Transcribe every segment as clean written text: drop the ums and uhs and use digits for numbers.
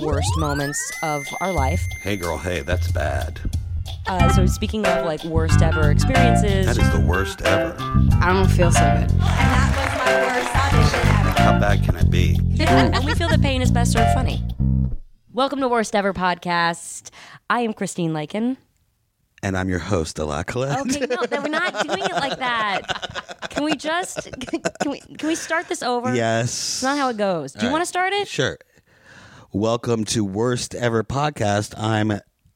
worst moments of our life. Hey, girl, hey, that's bad. So speaking of like worst ever experiences, That is the worst ever. I don't feel so good. And that was my worst audition ever. How bad can it be? and we feel that pain is best served funny. Welcome to Worst Ever Podcast. I am Christine Lakin. And I'm your host, Ala Khaled. Okay, no, we're not doing it like that. Can we just can we start this over? Yes. It's not how it goes. Do you want to start it? Sure. Welcome to Worst Ever Podcast. I'm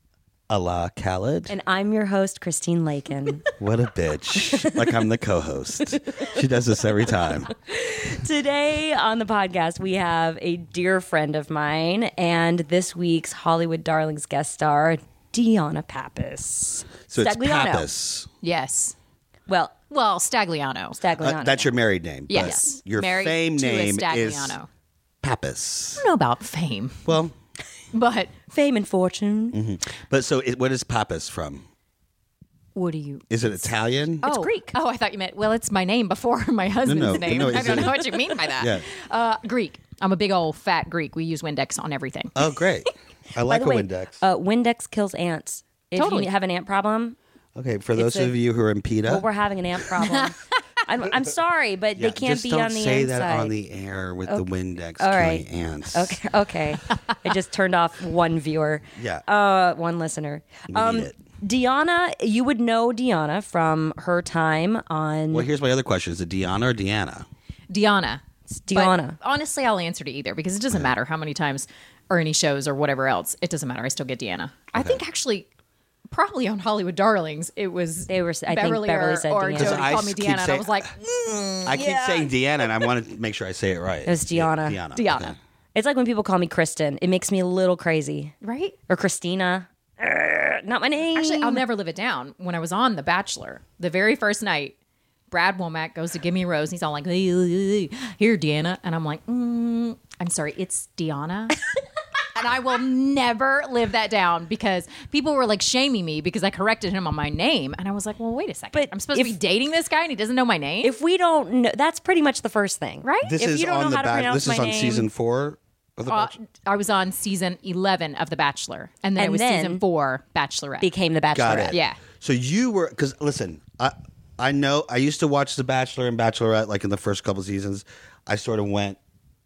Ala Khaled. And I'm your host, Christine Lakin. What a bitch. Like I'm the co-host. She does this every time. Today on the podcast, we have a dear friend of mine and this week's Hollywood Darlings guest star, Deanna Pappas. So it's Stagliano. Pappas. Yes. Well, Stagliano. Stagliano. That's your married name. Yes. But your Married fame to a name is Stagliano. Pappas. I don't know about fame, Well, but fame and fortune. but so what is Pappas from? what do you... Is it Italian? It's Greek. Oh, I thought you meant, well, it's my name before my husband's name. no, I is don't it- know what you mean by that. Yeah. Greek. I'm a big old fat Greek. We use Windex on everything. Oh, great. I like a By the way, Windex. Windex kills ants. If Totally. you have an ant problem, Okay, for those a- of you who are in PETA. well, we're having an ant problem. I'm sorry, but they can't just be don't on the say inside. that on the air with the Windex All killing right. ants. Okay. I just turned off one viewer. Yeah. One listener. We need it. Deanna, you would know Deanna from her time on. Well, here's my other question. Is it Deanna or Deanna? Deanna. Deanna. But honestly, I'll answer to either because it doesn't matter how many times or any shows or whatever else. It doesn't matter. I still get Deanna. I think actually, probably on Hollywood Darlings, it was They were- I think Beverly said or Deanna. Jody I called me keep Deanna, and I saying- was like, I keep saying Deanna, and I want to make sure I say it right. It was Deanna. Deanna. Okay. It's like when people call me Kristen. It makes me a little crazy. right? Or Christina. Not my name. Actually, I'll never live it down. When I was on The Bachelor, the very first night, Brad Womack goes to give me a rose, and he's all like, "Here, Deanna," and I'm like, "I'm sorry, it's Deanna." And I will never live that down because people were like shaming me because I corrected him on my name, and I was like, "Well, wait a second, But I'm supposed to be dating this guy, and he doesn't know my name, If we don't know, that's pretty much the first thing, right?" This If is you don't on know the how to back. pronounce This is my on name- season 4 of the Bachelor. I was on season 11 of The Bachelor, and then And it was then season 4 Bachelorette. Became the Bachelorette. Got it. Yeah. So you were because listen, I know I used to watch The Bachelor and Bachelorette like in the first couple seasons. I sort of went,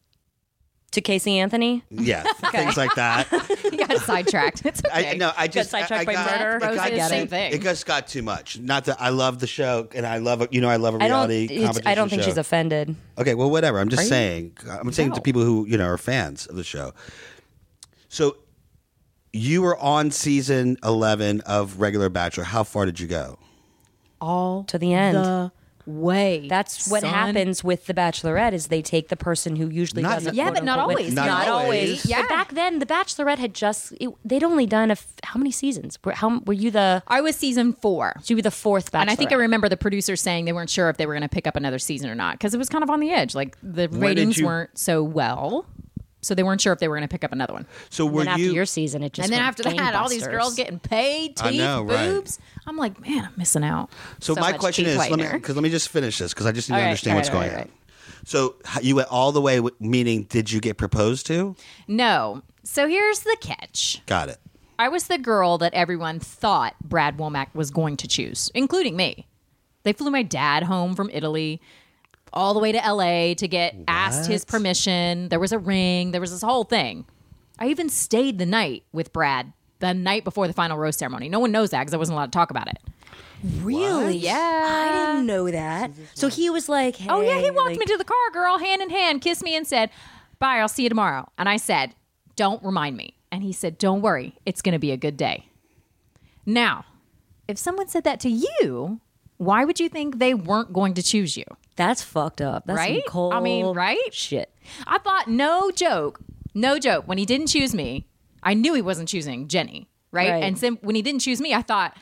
To Casey Anthony. yeah, things like that. You got sidetracked. It's okay. I just sidetracked by got- murder? it got- Roses, I get same it. thing. It just got too much. Not that I love the show and I love a reality competition I don't think show. she's offended. Okay, well, whatever. I'm just Are you? saying. I'm saying to No. people who are fans of the show. So, you were on season 11 of regular Bachelor. How far did you go? all To the end. the way. That's what son. happens with the Bachelorette is they take the person who usually Not- doesn't. Yeah, but not quote-unquote always. win. Not Not always. always. Yeah. But back then, the Bachelorette had they'd only done how many seasons? Were you the? I was season 4. You were the fourth Bachelorette. And I think I remember the producers saying they weren't sure if they were going to pick up another season or not because it was kind of on the edge. Like the ratings you- weren't so well. So they weren't sure if they were going to pick up another one. So, And were then after you. your season, it just And then went after that, all these gangbusters. girls getting paid, teeth, I know, right. boobs. I'm like, man, I'm missing out. So, my much question teeth is whitener. let me just finish this because I just need to All right, understand all what's right, going all right, on. So, you went all the way, meaning, did you get proposed to? No. So here's the catch. Got it. I was the girl that everyone thought Brad Womack was going to choose, including me. They flew my dad home from Italy all the way to LA to get asked his permission. There was a ring. There was this whole thing. I even stayed the night with Brad the night before the final rose ceremony. No one knows that because I wasn't allowed to talk about it. Really? Yeah. I didn't know that. So he was like, hey, Oh, yeah, he walked like- me to the car, girl, hand in hand, kissed me and said, bye, I'll see you tomorrow. And I said, don't remind me. And he said, don't worry, it's going to be a good day. Now, if someone said that to you, why would you think they weren't going to choose you? That's fucked up. That's some Right? cold. I mean, right? Shit. I thought, no joke, when he didn't choose me, I knew he wasn't choosing Jenny, right? Right. And then when he didn't choose me, I thought,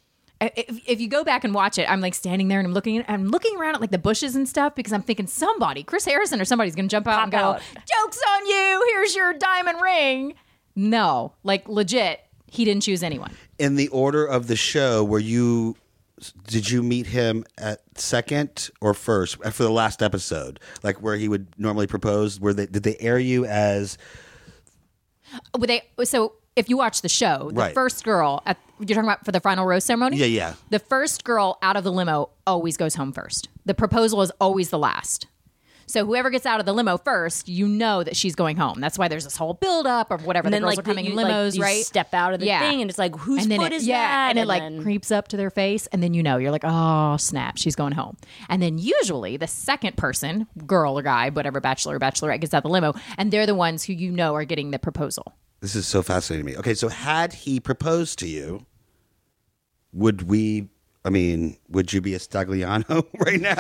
if you go back and watch it, I'm like standing there and I'm looking around at like the bushes and stuff because I'm thinking Chris Harrison or somebody's going to jump out and go, out. joke's on you, here's your diamond ring. No, like legit, he didn't choose anyone. In the order of the show, did you meet him at second or first for the last episode? Like where he would normally propose? Did they air you as So if you watch the show, the Right. first girl you're talking about for the final rose ceremony? Yeah, yeah. The first girl out of the limo always goes home first. The proposal is always the last. So whoever gets out of the limo first, you know that she's going home. That's why there's this whole build-up of whatever. And The then girls like are coming in you, limos, like, you right? step out of the thing, and it's like, whose and then foot is that? And it like then- creeps up to their face, and then you're like, oh snap, she's going home. And then usually the second person, girl or guy, whatever, bachelor or bachelorette, gets out the limo, and they're the ones who you know are getting the proposal. This is so fascinating to me. Okay, so had he proposed to you, would you be a Stagliano right now?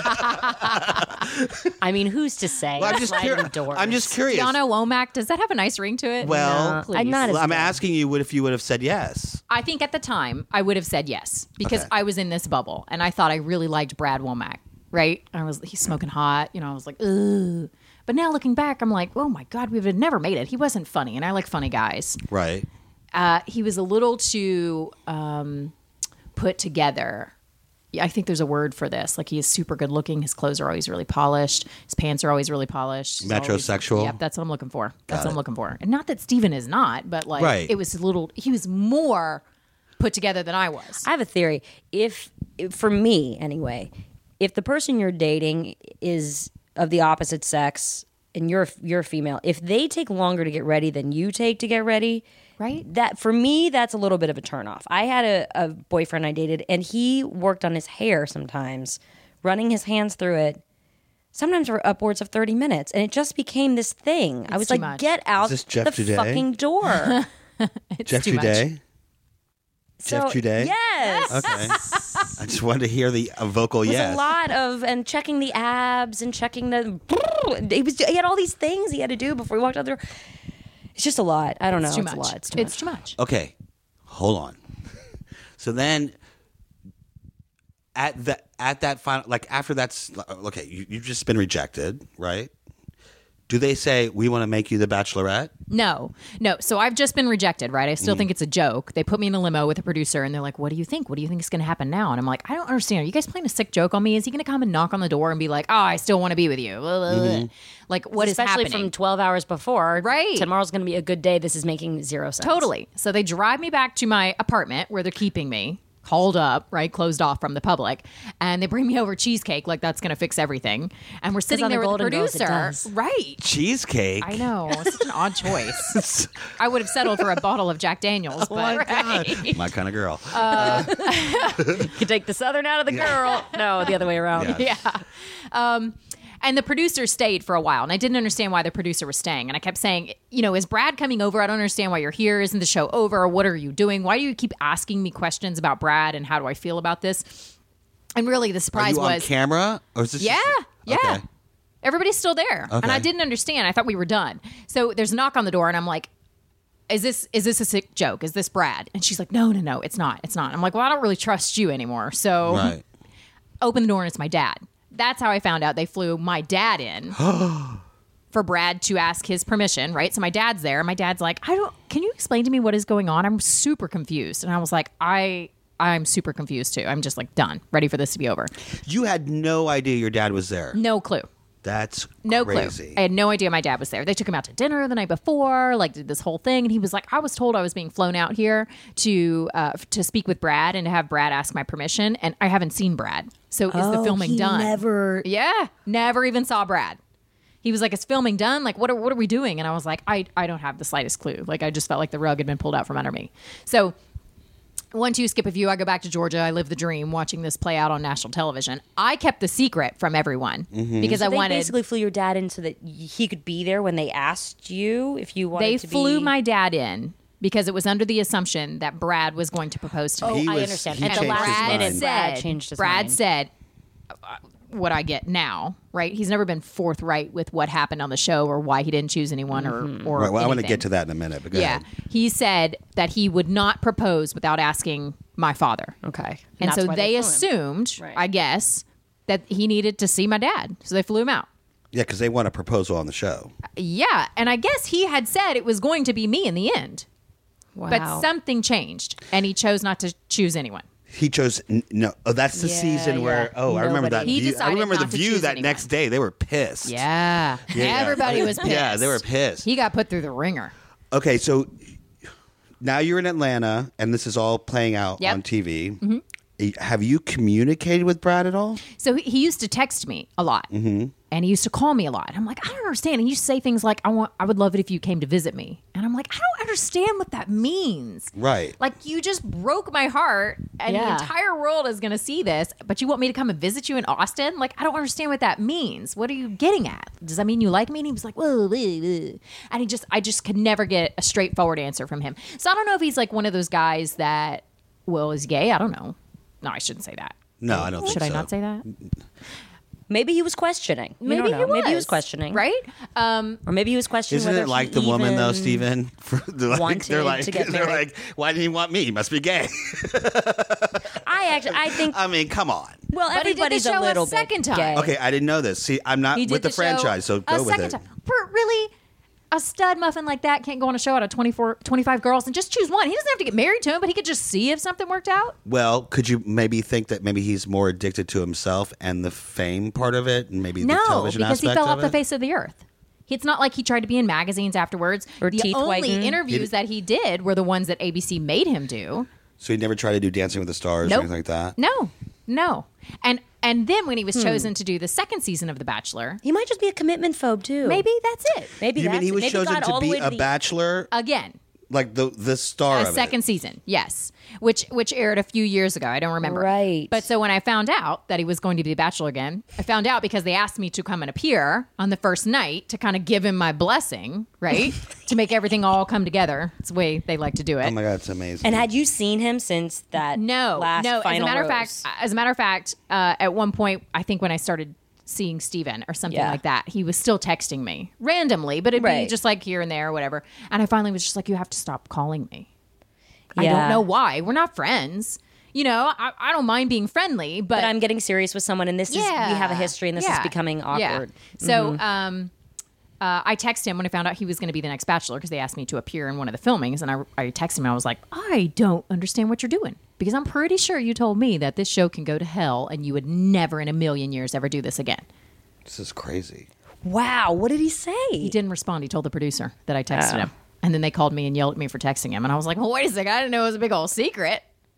I mean, who's to say? Well, I'm just curious. Tiana Womack, does that have a nice ring to it? Well, Please. I'm not as I'm good. asking you if you would have said yes. I think at the time I would have said yes because Okay. I was in this bubble and I thought I really liked Brad Womack, right? He's smoking hot, I was like, ugh. But now looking back, I'm like, oh my God, we would have never made it. He wasn't funny, and I like funny guys. Right. He was a little too put together. I think there's a word for this. Like, he is super good looking. His clothes are always really polished. His pants are always really polished. He's Metrosexual? Yep, that's what I'm looking for. That's what I'm looking for. And not that Steven is not, but like, Right. he was more put together than I was. I have a theory. For me anyway, if the person you're dating is of the opposite sex and you're female, if they take longer to get ready than you take to get ready, Right. That for me, that's a little bit of a turnoff. I had a boyfriend I dated, and he worked on his hair sometimes, running his hands through it. Sometimes for upwards of 30 minutes, and it just became this thing. I was too like, much. "Get out Is this Jeff the Juday? fucking door!" It's Jeff too much. Juday? So, Jeff Juday? Yes. Okay. I just wanted to hear the vocal It was yes. a lot of and checking the abs and checking the. He had all these things he had to do before he walked out the door. It's just a lot. I don't know. It's too It's much. a lot. It's too It's much. too much. Okay, hold on. So then, at that final, like after that's okay, you've just been rejected, right? Do they say we want to make you the Bachelorette? No. So I've just been rejected, right? I still think it's a joke. They put me in a limo with a producer and they're like, what do you think? What do you think is going to happen now? And I'm like, I don't understand. Are you guys playing a sick joke on me? Is he going to come and knock on the door and be like, oh, I still want to be with you? Like, what is Especially happening? from 12 hours before. Right. Tomorrow's going to be a good day. This is making zero sense. Totally. So they drive me back to my apartment where they're keeping me, hauled up, right, closed off from the public, and they bring me over cheesecake like that's going to fix everything. And we're sitting on there the with the Golden Girls, it producer. does. Right. Cheesecake. I know. It's such an odd choice. I would have settled for a bottle of Jack Daniels, but My kind of girl. You can take the Southern out of the girl. No, the other way around. Yeah. yeah. And the producer stayed for a while, and I didn't understand why the producer was staying. And I kept saying, is Brad coming over? I don't understand why you're here. Isn't the show over? What are you doing? Why do you keep asking me questions about Brad and how do I feel about this? And really, the Are surprise you on was, camera? Or is this yeah. Okay. Everybody's still there. And I didn't understand. I thought we were done. So there's a knock on the door, and I'm like, is this a sick joke? Is this Brad? And she's like, no, it's not. I'm like, well, I don't really trust you anymore. So Right. open the door, and it's my dad. That's how I found out they flew my dad in for Brad to ask his permission, right? So my dad's there. My dad's like, can you explain to me what is going on? I'm super confused. And I was like, I'm super confused too. I'm just like done, ready for this to be over. You had no idea your dad was there. No clue. That's No crazy. clue. I had no idea my dad was there. They took him out to dinner the night before, like did this whole thing, and he was like, "I was told I was being flown out here to speak with Brad and to have Brad ask my permission, and I haven't seen Brad. So is the filming done?" Never even saw Brad. He was like, "Is filming done? Like, what are we doing?" And I was like, "I don't have the slightest clue. Like, I just felt like the rug had been pulled out from under me." So. 1, 2, skip a few. I go back to Georgia. I live the dream watching this play out on national television. I kept the secret from everyone because I They wanted. basically flew your dad in so that he could be there when they asked you if you wanted They to be. flew my dad in because it was under the assumption that Brad was going to propose to me. He I was- understand. he At the changed last his mind. minute, Brad changed his Brad mind. said, what I get now, right? He's never been forthright with what happened on the show or why he didn't choose anyone or Right, well, I want to anything. get to that in a minute. But go Yeah. ahead. He said that he would not propose without asking my father. Okay. And that's so why they flew him. assumed, Right. I guess, that he needed to see my dad. So they flew him out. Yeah, because they want a proposal on the show. Yeah. And I guess he had said it was going to be me in the end. Wow. But something changed, and he chose not to choose anyone. He chose no. Oh, that's the Yeah, season where. yeah. Oh, I remember that. Nobody- He View. I decided remember the not to View choose that anyone. next day. They were pissed. Yeah. Yeah. Everybody was pissed. Yeah, they were pissed. He got put through the ringer. Okay, so now you're in Atlanta, and this is all playing out Yep. on TV. Have you communicated with Brad at all? So he used to text me a lot, and he used to call me a lot. I'm like, I don't understand. And he used to say things like, I would love it if you came to visit me. And I'm like, I don't understand what that means. Right. Like, you just broke my heart, and the Yeah. entire world is going to see this, but you want me to come and visit you in Austin? Like, I don't understand what that means. What are you getting at? Does that mean you like me? And he was like, whoa, whoa, whoa. And I just could never get a straightforward answer from him. So I don't know if he's like one of those guys that, well, is gay. I don't know. No, I shouldn't say that. No, I don't think Should so. I not say that? Maybe he was questioning. We don't know. Maybe he was questioning. Right? Or maybe he was questioning Isn't whether it like he the woman though, even Steven? they're wanted to get they're married. like, why didn't he want me? He must be gay. I think I mean, come on. well, But he did the everybody's show a little second bit time. gay. Okay, I didn't know this. See, I'm not He did with the show franchise, so a go with second it. time. Really? A stud muffin like that can't go on a show out of 25 girls and just choose one. He doesn't have to get married to him, but he could just see if something worked out. Well, could you maybe think that maybe he's more addicted to himself and the fame part of it, and maybe the No, television because he aspect fell of off the it? face of the earth. It's not like he tried to be in magazines afterwards. Or the teeth only whiten. interviews that he did were the ones that ABC made him do. So he never tried to do Dancing with the Stars or Nope. anything like that. No. And then when he was chosen to do the second season of The Bachelor, He might just be a commitment phobe too. maybe that's it. Maybe You mean that's he was maybe chosen got to all the be way to a the- bachelor, Again, like the star a of second it? season, yes, which aired a few years ago. I don't remember. Right. But so when I found out that he was going to be the Bachelor again, I found out because they asked me to come and appear on the first night to kind of give him my blessing, right, to make everything all come together. It's the way they like to do it. Oh my god, it's amazing. And had you seen him since that No. last As a final matter of rose? fact, at one point, I think when I started seeing Steven or something Yeah. like that, he was still texting me randomly, but it'd be Right. just like here and there or whatever. And I finally was just like, you have to stop calling me. I Yeah. don't know why. We're not friends. You know, I don't mind being friendly, but, But I'm getting serious with someone, and this is we have a history, and this is becoming awkward. Yeah. So I texted him when I found out he was going to be the next Bachelor because they asked me to appear in one of the filmings, and I texted him and I was like, I don't understand what you're doing because I'm pretty sure you told me that this show can go to hell and you would never in a million years ever do this again. This is crazy. Wow, what did he say? He didn't respond. He told the producer that I texted him. And then they called me and yelled at me for texting him. And I was like, well, wait a second. I didn't know it was a big old secret.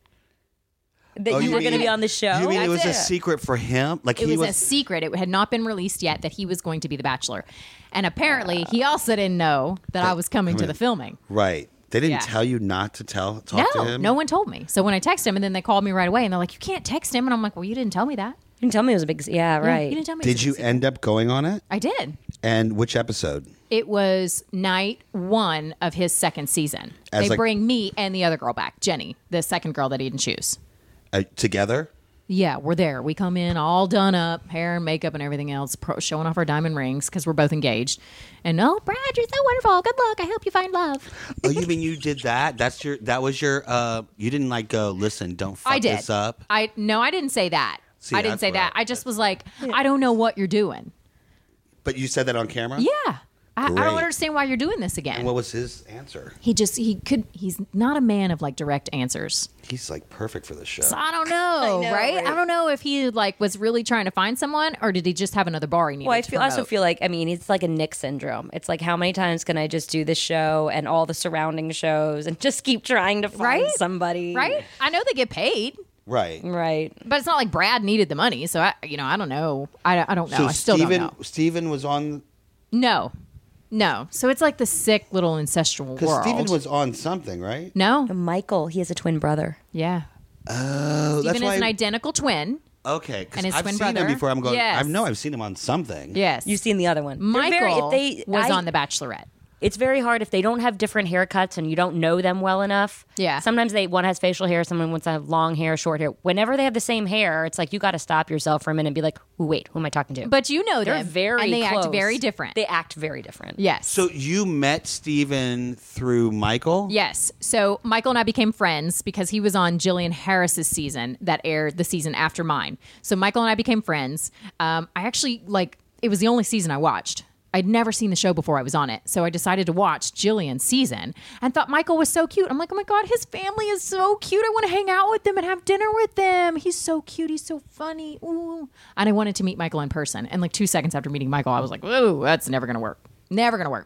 That Oh, you were mean- going to be on the show. You mean it was a That's it. secret for him? Like It he was a secret. It had not been released yet that he was going to be the Bachelor. And apparently he also didn't know that I was coming to the filming. right. They didn't Yeah. tell you not to talk to No, him? no one told me. So when I texted him and then they called me right away and they're like, you can't text him. And I'm like, well, you didn't tell me that. You didn't tell me it was a big. Yeah, Yeah, right. you didn't tell me. it was Did a you big secret. end up going on it? I did. And which episode? It was night 1 of his second season. As They like- bring me and the other girl back, Jenny, the second girl that he didn't choose. Together? Yeah, we're there. We come in all done up, hair and makeup and everything else, showing off our diamond rings because we're both engaged. And oh, Brad, you're so wonderful. Good luck. I hope you find love. Oh, you mean you did that? That was your you didn't like go, listen, don't fuck I did. this up. No, I didn't say that. See, I didn't that's say what that. I- I just was like, I don't know what you're doing. But you said that on camera? Yeah. I Great. don't understand why you're doing this again. And what was his answer? He's not a man of like direct answers. He's like perfect for this show. So I don't know, right? I don't know if he like was really trying to find someone or did he just have another bar he needed Well, to also promote? feel like it's like a Nick syndrome. It's like how many times can I just do this show and all the surrounding shows and just keep trying to find Right? somebody, Right? I know they get paid, Right. Right. but it's not like Brad needed the money. So I don't know. I don't know. So I still don't know. Steven was on No. So it's like the sick little incestual because world. Steven was on something, right? no. Michael, he has a twin brother. Yeah. Oh, that's Steven why. is an identical twin. Okay, because and his I've twin seen brother. him before. I'm going. Yes. I know I've seen him on something. Yes. You've seen the other one. They're Michael very- was on The Bachelorette. It's very hard if they don't have different haircuts and you don't know them well enough. Yeah. Sometimes one has facial hair, someone wants to have long hair, short hair. Whenever they have the same hair, it's like you got to stop yourself for a minute and be like, "Ooh, wait, who am I talking to?" But you know they're them. very and they close. act very different. They act very different. Yes. So you met Steven through Michael? Yes. So Michael and I became friends because he was on Jillian Harris's season that aired the season after mine. So Michael and I became friends. I actually it was the only season I watched. I'd never seen the show before I was on it. So I decided to watch Jillian's season and thought Michael was so cute. I'm like, oh my God, his family is so cute. I want to hang out with them and have dinner with them. He's so cute. He's so funny. Ooh. And I wanted to meet Michael in person. And 2 seconds after meeting Michael, I was like, ooh, that's never going to work. Never going to work.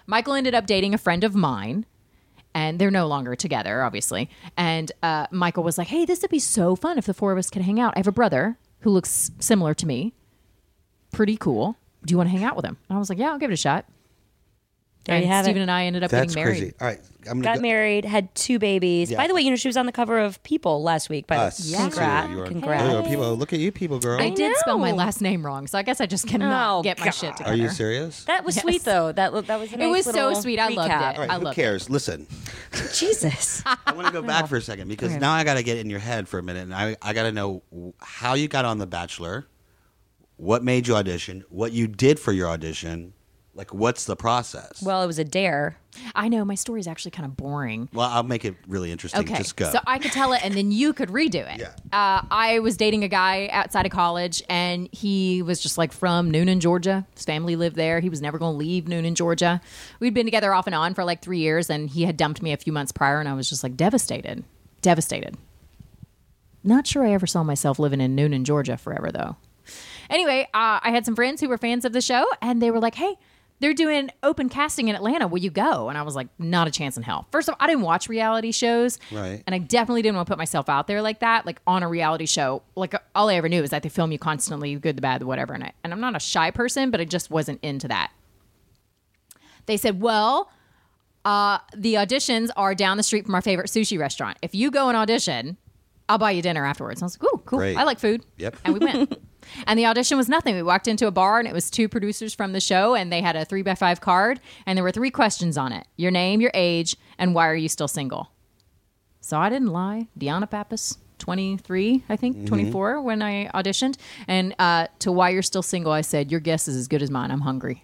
Michael ended up dating a friend of mine, and they're no longer together, obviously. And Michael was like, hey, this would be so fun if the four of us could hang out. I have a brother who looks similar to me. Pretty cool. Do you want to hang out with him? And I was like, yeah, I'll give it a shot. There you And have Steven it. and I ended up That's getting married. crazy. All right, I'm Got gonna married, had 2 babies. Yeah. By the way, she was on the cover of People last week. us. Congrats. too. You are- Congrats. Oh, people, look at you, people, girl. I did spell my know. last name wrong, so I guess I just cannot Oh, get my God. shit together. Are you serious? That was sweet, though. That was a It nice was so little sweet. I loved recap. it. All right, I who loved cares? Listen, Jesus. I want to go back for a second because now I got to get in your head for a minute, and I got to know how you got on The Bachelor, what made you audition, what you did for your audition, like what's the process? Well, it was a dare. I know my story's actually kind of boring. Well, I'll make it really interesting. Okay, Just go. so I could tell it, and then you could redo it. Yeah. I was dating a guy outside of college, and he was just like from Noonan, Georgia. His family lived there. He was never going to leave Noonan, Georgia. We'd been together off and on for like 3 years, and he had dumped me a few months prior, and I was just like devastated. Not sure I ever saw myself living in Noonan, Georgia forever, though. Anyway, I had some friends who were fans of the show, and they were like, hey, they're doing open casting in Atlanta. Will you go? And I was like, not a chance in hell. First of all, I didn't watch reality shows. Right. And I definitely didn't want to put myself out there like that, like on a reality show. Like all I ever knew is that they film you constantly, good, the bad, the whatever. And I'm not a shy person, but I just wasn't into that. They said, well, the auditions are down the street from our favorite sushi restaurant. If you go and audition, I'll buy you dinner afterwards. And I was like, ooh, cool. Great. I like food. Yep. And we went. And the audition was nothing. We walked into a bar, and it was 2 producers from the show, and they had a 3x5 card, and there were 3 questions on it: your name, your age, and why are you still single? So I didn't lie. Deanna Pappas, 23, I think, 24 when I auditioned. And to why you're still single, I said, your guess is as good as mine. I'm hungry.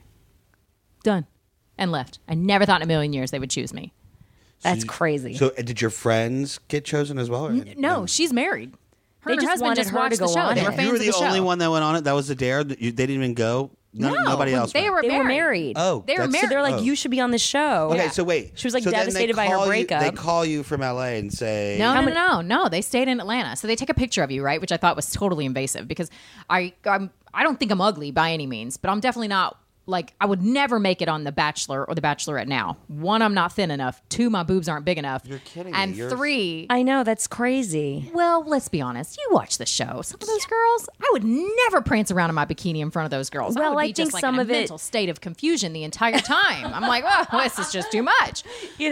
Done. And left. I never thought in a million years they would choose me. That's crazy. So, did your friends get chosen as well? Or? No, she's married. Her They and her just husband wanted just her to watched go the show. on They it. were You fans were of the the only show. one that went on it. That was the dare. They didn't even go. Nobody else. They went. were they married. were married. Oh, They were that's- So they're like, oh. you should be on the show. Okay, so wait. She was like So then they devastated by her call you- breakup. They call you from LA and say, No. They stayed in Atlanta, so they take a picture of you, right? Which I thought was totally invasive because I don't think I'm ugly by any means, but I'm definitely not. Like, I would never make it on The Bachelor or The Bachelorette now. 1, I'm not thin enough. 2, my boobs aren't big enough. You're kidding me. And You're- 3, I know, that's crazy. well, let's be honest. You watch the show. Some of those girls, I would never prance around in my bikini in front of those girls. Well, I would I be just think like some in a of it- mental state of confusion the entire time. I'm like, oh, this is just too much. It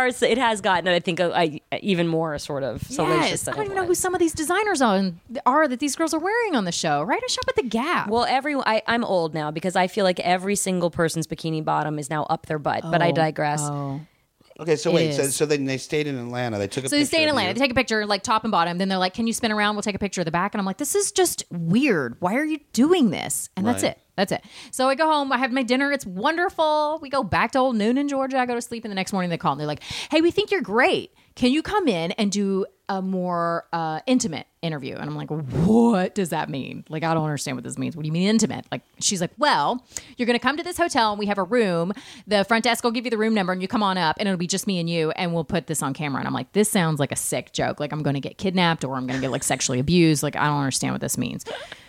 has gotten, I think, even more sort of salacious. Yes, I than don't it even know who was. some of these designers are that these girls are wearing on the show. Right? I shop at the Gap. Well, I'm old now because I feel like every single person's bikini bottom is now up their butt. But I digress. Okay, so It wait. So, is. so then they stayed in Atlanta. They took a So picture. they stay in of Atlanta. you. They take a picture, like top and bottom. Then they're like, "Can you spin around? We'll take a picture of the back." And I'm like, "This is just weird. Why are you doing this?" And that's Right. it. That's it. So I go home. I have my dinner. It's wonderful. We go back to old Noonan, Georgia. I go to sleep, and the next morning they call and they're like, "Hey, we think you're great. Can you come in and do a more intimate interview?" And I'm like, "What does that mean? Like, I don't understand what this means. What do you mean intimate?" Like, she's like, "Well, you're going to come to this hotel, and we have a room. The front desk will give you the room number, and you come on up, and it'll be just me and you, and we'll put this on camera." And I'm like, "This sounds like a sick joke. Like, I'm going to get kidnapped, or I'm going to get like sexually abused. Like, I don't understand what this means."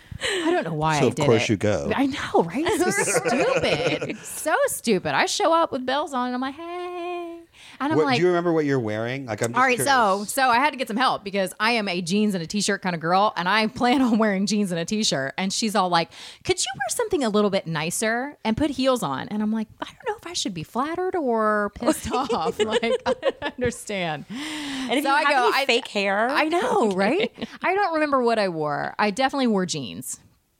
I don't know why So I of did course it. you go. I know, right? It's so stupid. So stupid. I show up with bells on, and I'm like, "Hey," and I'm What, like, do you remember what you're wearing? Like, I'm just all right, curious. so I had to get some help because I am a jeans and a t-shirt kind of girl, and I plan on wearing jeans and a t-shirt. And she's all like, "Could you wear something a little bit nicer and put heels on?" And I'm like, "I don't know if I should be flattered or pissed off. Like, I don't understand." And if So you I have go, any fake hair, I know, right? I don't remember what I wore. I definitely wore jeans.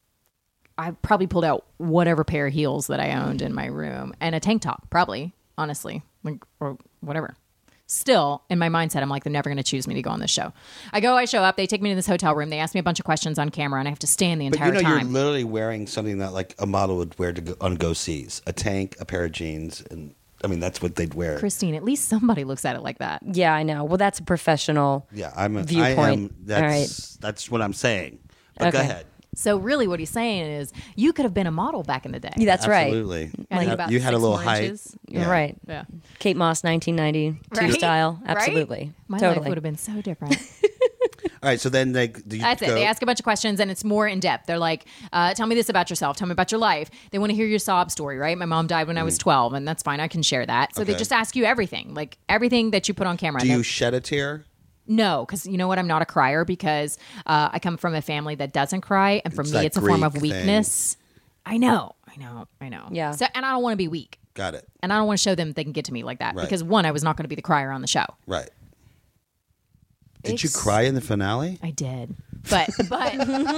I probably pulled out whatever pair of heels that I owned in my room and a tank top, probably, honestly, like, or whatever. Still, in my mindset, I'm like, they're never going to choose me to go on this show. I show up, they take me to this hotel room, they ask me a bunch of questions on camera, and I have to stand the But entire you know, you're time. literally wearing something that like a model would wear to go, on Go Seas: a tank, a pair of jeans, and I mean that's what they'd wear. Christine, at least somebody looks at it like that. yeah, I know. Well, that's a professional. Yeah, Viewpoint. That's what I'm saying. But go Okay. ahead. So really what he's saying is you could have been a model back in the day. That's right. Absolutely. Like You about you had a 6 little more height. inches. Yeah. Right. Yeah. Kate Moss, 1992 Right? style. Right? Absolutely. My totally. life would have been so different. All right, so then That's it. They ask a bunch of questions, and it's more in depth. They're like, tell me this about yourself. Tell me about your life. They want to hear your sob story, right? My mom died when I was 12, and that's fine. I can share that. So they Okay. just ask you everything, like everything that you put on camera. Do you shed a tear? No, because you know what? I'm not a crier because I come from a family that doesn't cry, and for It's me, that it's a form of Greek thing. weakness. I know. Yeah. So, and I don't want to be weak, Got it. and I don't want to show them they can get to me like that Right. because one, I was not going to be the crier on the show. Right. Did you It's- cry in the finale? I did. But but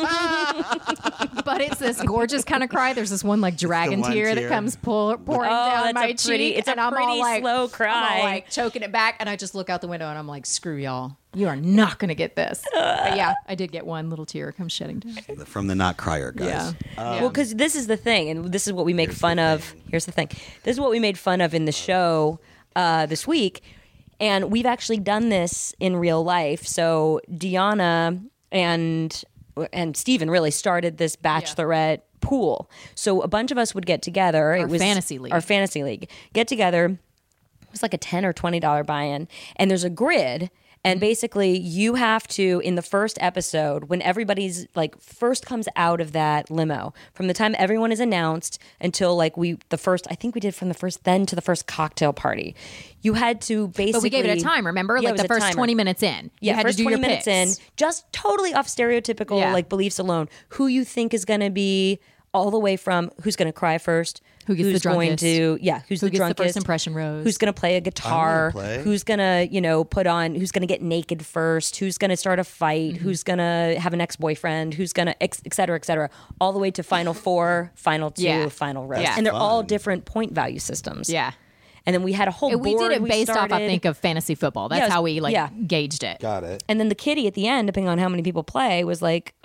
it's this gorgeous kind of cry. There's this one like dragon one tear that tear. comes pouring that's down my a pretty- cheek. it's a and I'm all pretty like, slow I'm all cry. like choking it back, and I just look out the window and I'm like, screw y'all. You are not going to get this. But yeah, I did get one little tear come shedding down. From the not crier guys. Yeah. Well, because this is the thing, and this is what we make fun of. Here's the thing. This is what we made fun of in the show this week, and we've actually done this in real life. So Deanna and Steven really started this bachelorette pool. So a bunch of us would get together. It was fantasy league. Our fantasy league. Get together. It was like a $10 or $20 buy-in, and there's a grid. And basically, you have to, in the first episode, when everybody's like first comes out of that limo, from the time everyone is announced until like I think we did from the first, then to the first cocktail party, you had to basically. But we gave it a time, remember? Yeah, it like was the a first timer. 20 minutes in. You had first to do 20 your minutes picks. in, just totally off stereotypical Yeah. like beliefs alone. Who you think is going to be all the way from who's going to cry first, Who gets the who's going drunkest. to who's Who the gets the drunkest, first impression rose. who's going to play a guitar, play. who's going to put on, who's going to get naked first, who's going to start a fight, Mm-hmm. who's going to have an ex-boyfriend, who's going to et cetera, all the way to final four, final two, Yeah. final roast, Yeah. and they're all Fun. different point value systems. Yeah. And then we had a whole And we board. did it based off, I started. think, of fantasy football. That's Yeah, it was- how we yeah. gauged it. Got it. And then the kitty at the end, depending on how many people play, was like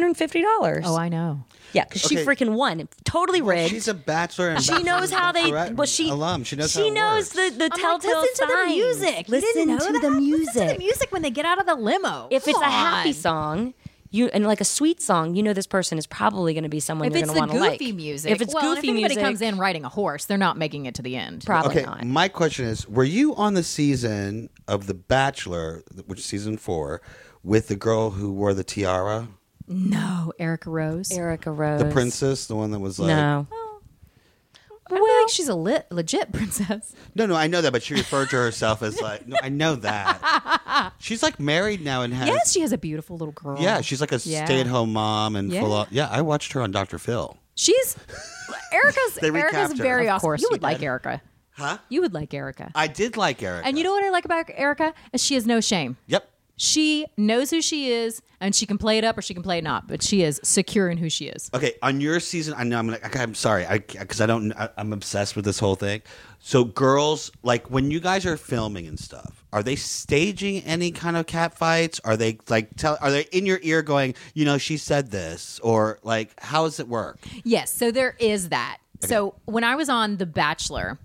$150. Oh, I know. Yeah, because she Okay. freaking won. Totally rigged. She's a bachelor and She knows how they. Well, she alum. She knows how it knows works. the telltale signs. Listen to the music. music when they get out of the limo. If it's a Come happy on. song, and like a sweet song, this person is probably going to be someone If you're it's going to the want to like. goofy music, If it's well, goofy if anybody music, comes in riding a horse, they're not making it to the end. probably Okay, not. my question is: were you on the season of The Bachelor, which is season 4, with the girl who wore the tiara, No, Erica Rose. Erica Rose, the princess, the one that was like? No, I feel like she's a legit princess. No, I know that, but she referred to herself as like. No, I know that. She's like married now and has. Yes, she has a beautiful little girl. Yeah, she's like a Yeah. stay-at-home mom and Yeah. full on. Yeah, I watched her on Dr. Phil. She's Erica's. They recapped Erica's her. very Of awesome. course You you would like did. Erica. Huh? You would like Erica. I did like Erica. And you know what I like about Erica? Is she has no shame. Yep. She knows who she is, and she can play it up or she can play it not. But she is secure in who she is. Okay, on your season, I know I'm sorry, because I'm obsessed with this whole thing. So, girls, like when you guys are filming and stuff, are they staging any kind of cat fights? Are they like are they in your ear going, she said this, or like how does it work? Yes, so there is that. So when I was on The Bachelor,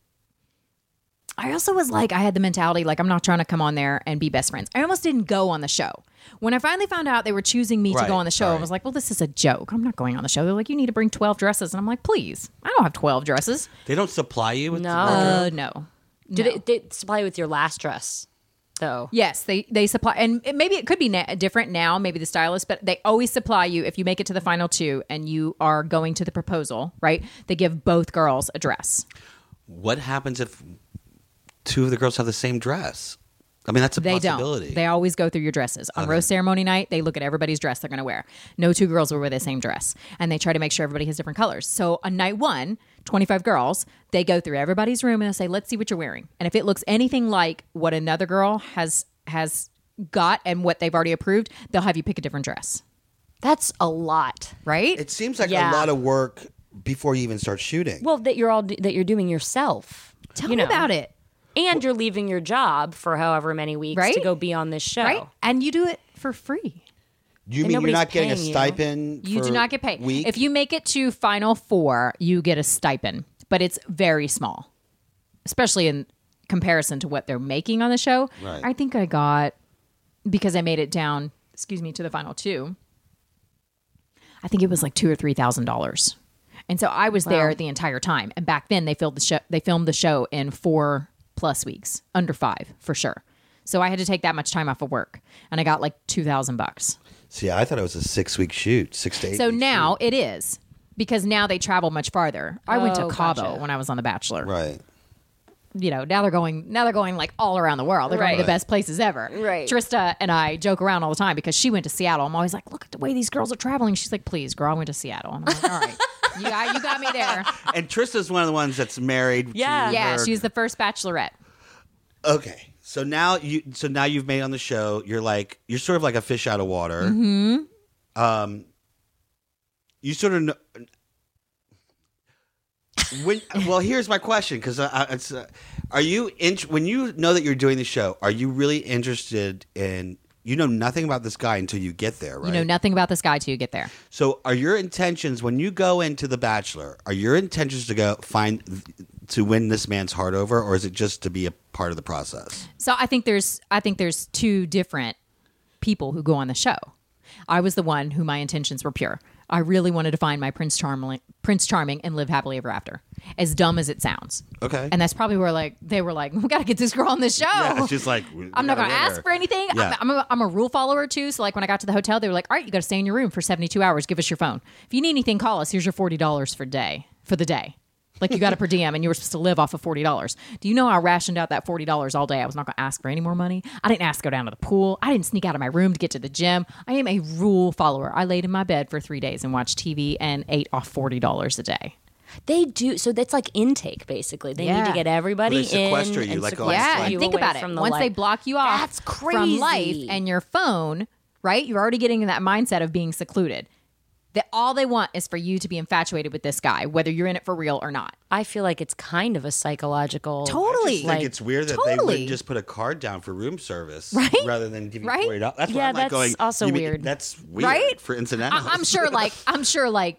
I also was like, I had the mentality like I'm not trying to come on there and be best friends. I almost didn't go on the show. When I finally found out they were choosing me to Right, go on the show, I right. was like, well, this is a joke. I'm not going on the show. They're like, you need to bring 12 dresses. And I'm like, please, I don't have 12 dresses. They don't supply you with No. wardrobe? No. Did they supply you with your last dress though? Yes, they supply, and maybe it could be different now, maybe the stylist, but they always supply you if you make it to the final 2 and you are going to the proposal, right? They give both girls a dress. What happens if 2 of the girls have the same dress? I mean, that's a They possibility. don't. They always go through your dresses. On rose ceremony night, they look at everybody's dress they're going to wear. No 2 girls will wear the same dress. And they try to make sure everybody has different colors. So on night 1, 25 girls, they go through everybody's room and they say, let's see what you're wearing. And if it looks anything like what another girl has got and what they've already approved, they'll have you pick a different dress. That's a lot. Right? It seems like Yeah. a lot of work before you even start shooting. Well, that you're doing yourself. Tell me about it. And you're leaving your job for however many weeks Right? to go be on this show. Right? And you do it for free. You and mean you're nobody's not getting a paying you. stipend? You for do not get paid. Week? If you make it to final 4, you get a stipend, but it's very small, especially in comparison to what they're making on the show. Right. I think I got, because I made it down, to the final 2, I think it was like $2,000 or $3,000. And so I was there the entire time. And back then they filmed the show in 4+ weeks, under 5 for sure. So I had to take that much time off of work, and I got like $2,000. See, I thought it was a 6-week shoot, 6 to 8. So now it is, because now they travel much farther. I went to Cabo gotcha. when I was on The Bachelor. Right. Now they're going like all around the world. They're going to the best places ever. Right. Trista and I joke around all the time because she went to Seattle. I'm always like, look at the way these girls are traveling. She's like, please, girl, I went to Seattle. And I'm like, all right, you got me there. And Trista's one of the ones that's married. Yeah. to Yeah, her- she was the first Bachelorette. Okay. So now you've made on the show. You're sort of like a fish out of water. Mm-hmm. You sort of know, here's my question, because are you when you know that you're doing the show, are you really interested in? You know nothing about this guy until you get there, right? You know nothing about this guy till you get there. So are your intentions when you go into The Bachelor? Are your intentions to win this man's heart over, or is it just to be a part of the process? So I think there's two different people who go on the show. I was the one who my intentions were pure. I really wanted to find my Prince Charming and live happily ever after. As dumb as it sounds. Okay. And that's probably where they were like, we got to get this girl on the show. Yeah, it's just like I'm not going to ask for anything. Yeah. I'm a rule follower too. So like when I got to the hotel, they were like, all right, you got to stay in your room for 72 hours. Give us your phone. If you need anything, call us. Here's your $40 for the day. Like you got a per diem and you were supposed to live off of $40. Do you know I rationed out that $40 all day? I was not going to ask for any more money. I didn't ask to go down to the pool. I didn't sneak out of my room to get to the gym. I am a rule follower. I laid in my bed for 3 days and watched TV and ate off $40 a day. They do. So that's like intake, basically. They need to get everybody Well, they sequester in. you, and like, sequester Yeah, you and think away about it. from the Once they light. block you off That's from crazy. life and your phone, right? You're already getting in that mindset of being secluded. That all they want is for you to be infatuated with this guy, whether you're in it for real or not. I feel like it's kind of a psychological. Totally. I think it's weird that they Totally. wouldn't just put a card down for room service, Right? rather than give you Right? $40. That's Yeah, why I'm like that's going. also you mean- weird. That's weird, Right? for incidentals. I'm sure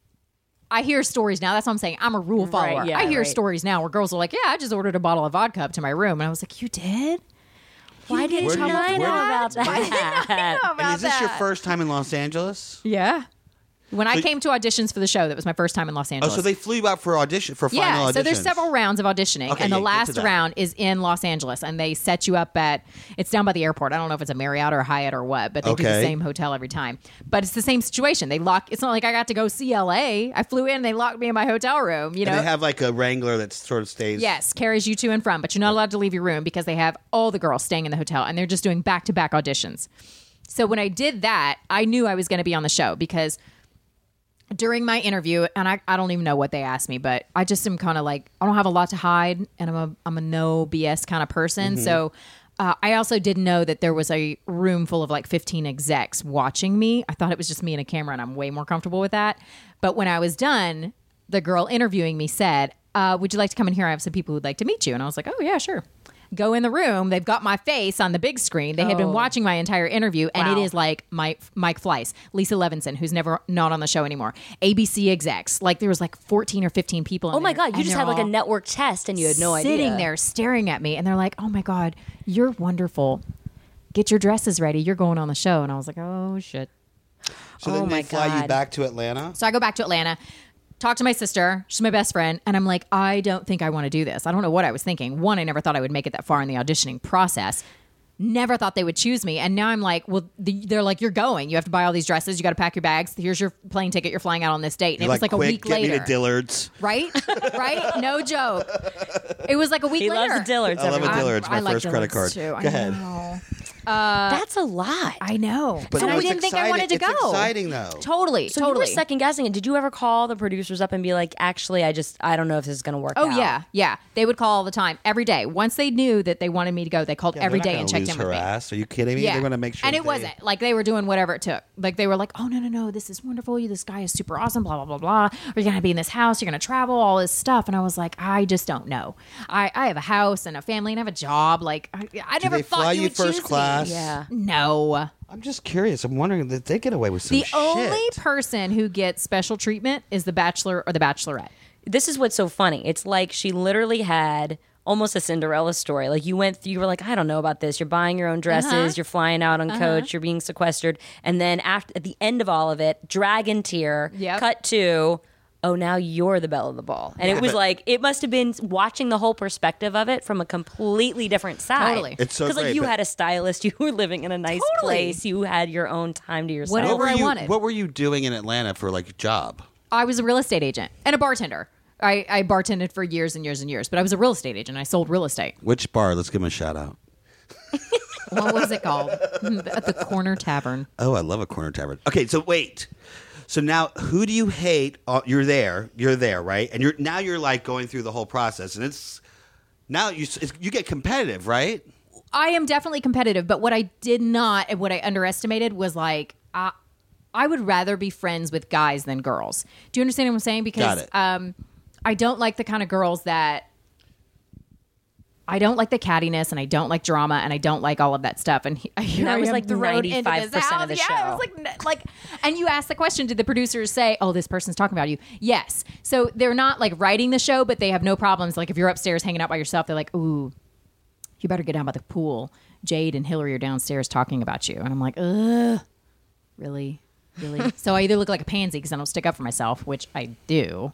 I hear stories now. That's what I'm saying. I'm a rule follower. yeah, I hear right. stories now where girls are like, yeah, I just ordered a bottle of vodka up to my room. And I was like, you did? Why didn't Where do you- I know where- about that? And is this your first time in Los Angeles? Yeah. When I came to auditions for the show, that was my first time in Los Oh, Angeles. so they flew you out for final auditions. Yeah, so there's several rounds of auditioning, Okay, and the yeah, get last to that. round is in Los Angeles, and they set you up it's down by the airport. I don't know if it's a Marriott or a Hyatt or what, but they do the Okay. same hotel every time. But it's the same situation. It's not like I got to go see LA. I flew in, and they locked me in my hotel room, you know? And they have like a Wrangler that sort of stays. Yes, carries you to and from, but you're not allowed to leave your room because they have all the girls staying in the hotel, and they're just doing back-to-back auditions. So when I did that, I knew I was going to be on the show because during my interview, and I don't even know what they asked me, but I just am kind of like, I don't have a lot to hide, and I'm a no BS kind of person. So I also didn't know that there was a room full of like 15 execs watching me. I thought it was just me and a camera, and I'm way more comfortable with that. But when I was done, the girl interviewing me said, would you like to come in here? I have some people who'd like to meet you. And I was like, oh, yeah, sure. Go in the room. They've got my face on the big screen. They had been watching my entire interview, and it is like Mike Fleiss, Lisa Levinson, who's not on the show anymore, ABC execs. Like there was like 14 or 15 people. Oh my God, you just had like a network test and you had no idea. Sitting there staring at me, and they're like, oh my God, you're wonderful. Get your dresses ready. You're going on the show. And I was like, oh shit. So then Oh they my fly you God. back to Atlanta. So I go back to Atlanta, talk to my sister. She's my best friend. And I'm like, I don't think I want to do this. I don't know what I was thinking. One, I never thought I would make it that far in the auditioning process. Never thought they would choose me. And now I'm like, well, they're like, you're going. You have to buy all these dresses. You got to pack your bags. Here's your plane ticket. You're flying out on this date. And You're it was like a quick, week get later. me to Dillard's. Right? Right? No joke. It was like a week He later. loves the Dillards. I love a everyone. Dillard's. My I like first credit card. Dillard's, too. Go ahead. I know. That's a lot. I know. But and no, I it's didn't think I wanted to exciting. go. It's exciting though. Totally. So totally. you were second guessing it. Did you ever call the producers up and be like, actually, I don't know if this is going to work out? Oh yeah. They would call all the time, every day. Once they knew that they wanted me to go, they called Yeah, every they're day not and gonna checked lose in with her me. ass. Are you kidding me? Yeah. They're going to make sure. And it they- wasn't like they were doing whatever it took. Like they were like, oh no, this is wonderful. This guy is super awesome. Blah blah blah blah. You're gonna be in this house. You're gonna travel. All this stuff. And I was like, I just don't know. I have a house and a family and I have a job. Like I never they thought fly you you would first choose class? me. Yeah. No. I'm just curious. I'm wondering that they get away with some The shit. only person who gets special treatment is the Bachelor or the Bachelorette. This is what's so funny. It's like she literally had almost a Cinderella story. Like you were like, I don't know about this. You're buying your own dresses. You're flying out on coach. You're being sequestered. And then at the end of all of it, dragon tear, Yep. cut to, oh, now you're the belle of the ball. And it was like, it must have been watching the whole perspective of it from a completely different side. Totally. It's so Because like great, you but- had a stylist, you were living in a nice Totally. place, you had your own time to yourself. Whatever I wanted. What were you doing in Atlanta for like a job? I was a real estate agent and a bartender. I bartended for years and years and years, but I was a real estate agent. I sold real estate. Which bar? Let's give him a shout out. What was it called? At the Corner Tavern. Oh, I love a corner tavern. Okay, so wait. So now, who do you hate? You're there, right? And you're like going through the whole process, and it's now you get competitive, right? I am definitely competitive, but what I did not and what I underestimated was like I would rather be friends with guys than girls. Do you understand what I'm saying? Because Got it. I don't like the kind of girls that I don't like the cattiness, and I don't like drama, and I don't like all of that stuff. And that I was am like thrown into 95% this house. of the Yeah, show. it was like, and you ask the question: did the producers say, "Oh, this person's talking about you"? Yes. So they're not like writing the show, but they have no problems. Like if you're upstairs hanging out by yourself, they're like, "Ooh, you better get down by the pool. Jade and Hillary are downstairs talking about you." And I'm like, ugh, really? So I either look like a pansy because I don't stick up for myself, which I do,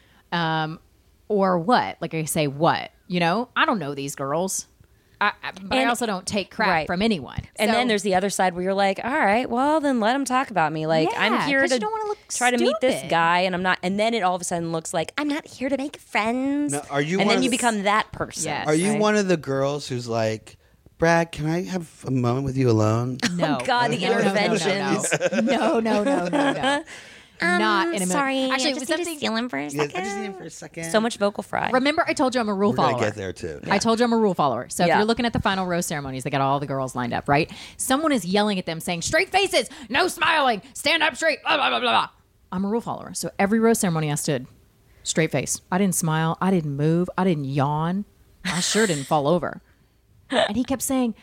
or what? Like I say, what? You know, I don't know these girls. But I And- also don't take crap Right. from anyone. And So- then there's the other side where you're like, all right, well, then let them talk about me. Like, Yeah, I'm here 'cause to you don't wanna look try to meet this stupid. guy, and I'm not. And then it all of a sudden looks like I'm not here to make friends. Now, are you And one then of you the- become that person. Yes. Are you right? one of the girls who's like, Brad, can I have a moment with you alone? no. Oh, God, the No, no, no, no, interventions. No, no, no, no, no. Not in a minute. Sorry, Actually, I it was just need to something. steal him for a Yeah, second. I just need him for a second. So much vocal fry. Remember, I told you I'm a rule We're follower. gonna get there too. I told you I'm a rule follower. So if Yeah. you're looking at the final rose ceremonies, they got all the girls lined up, right? Someone is yelling at them saying, straight faces, no smiling, stand up straight, blah, blah, blah, blah, blah. I'm a rule follower. So every rose ceremony I stood straight face. I didn't smile. I didn't move. I didn't yawn. I sure didn't fall over. And he kept saying,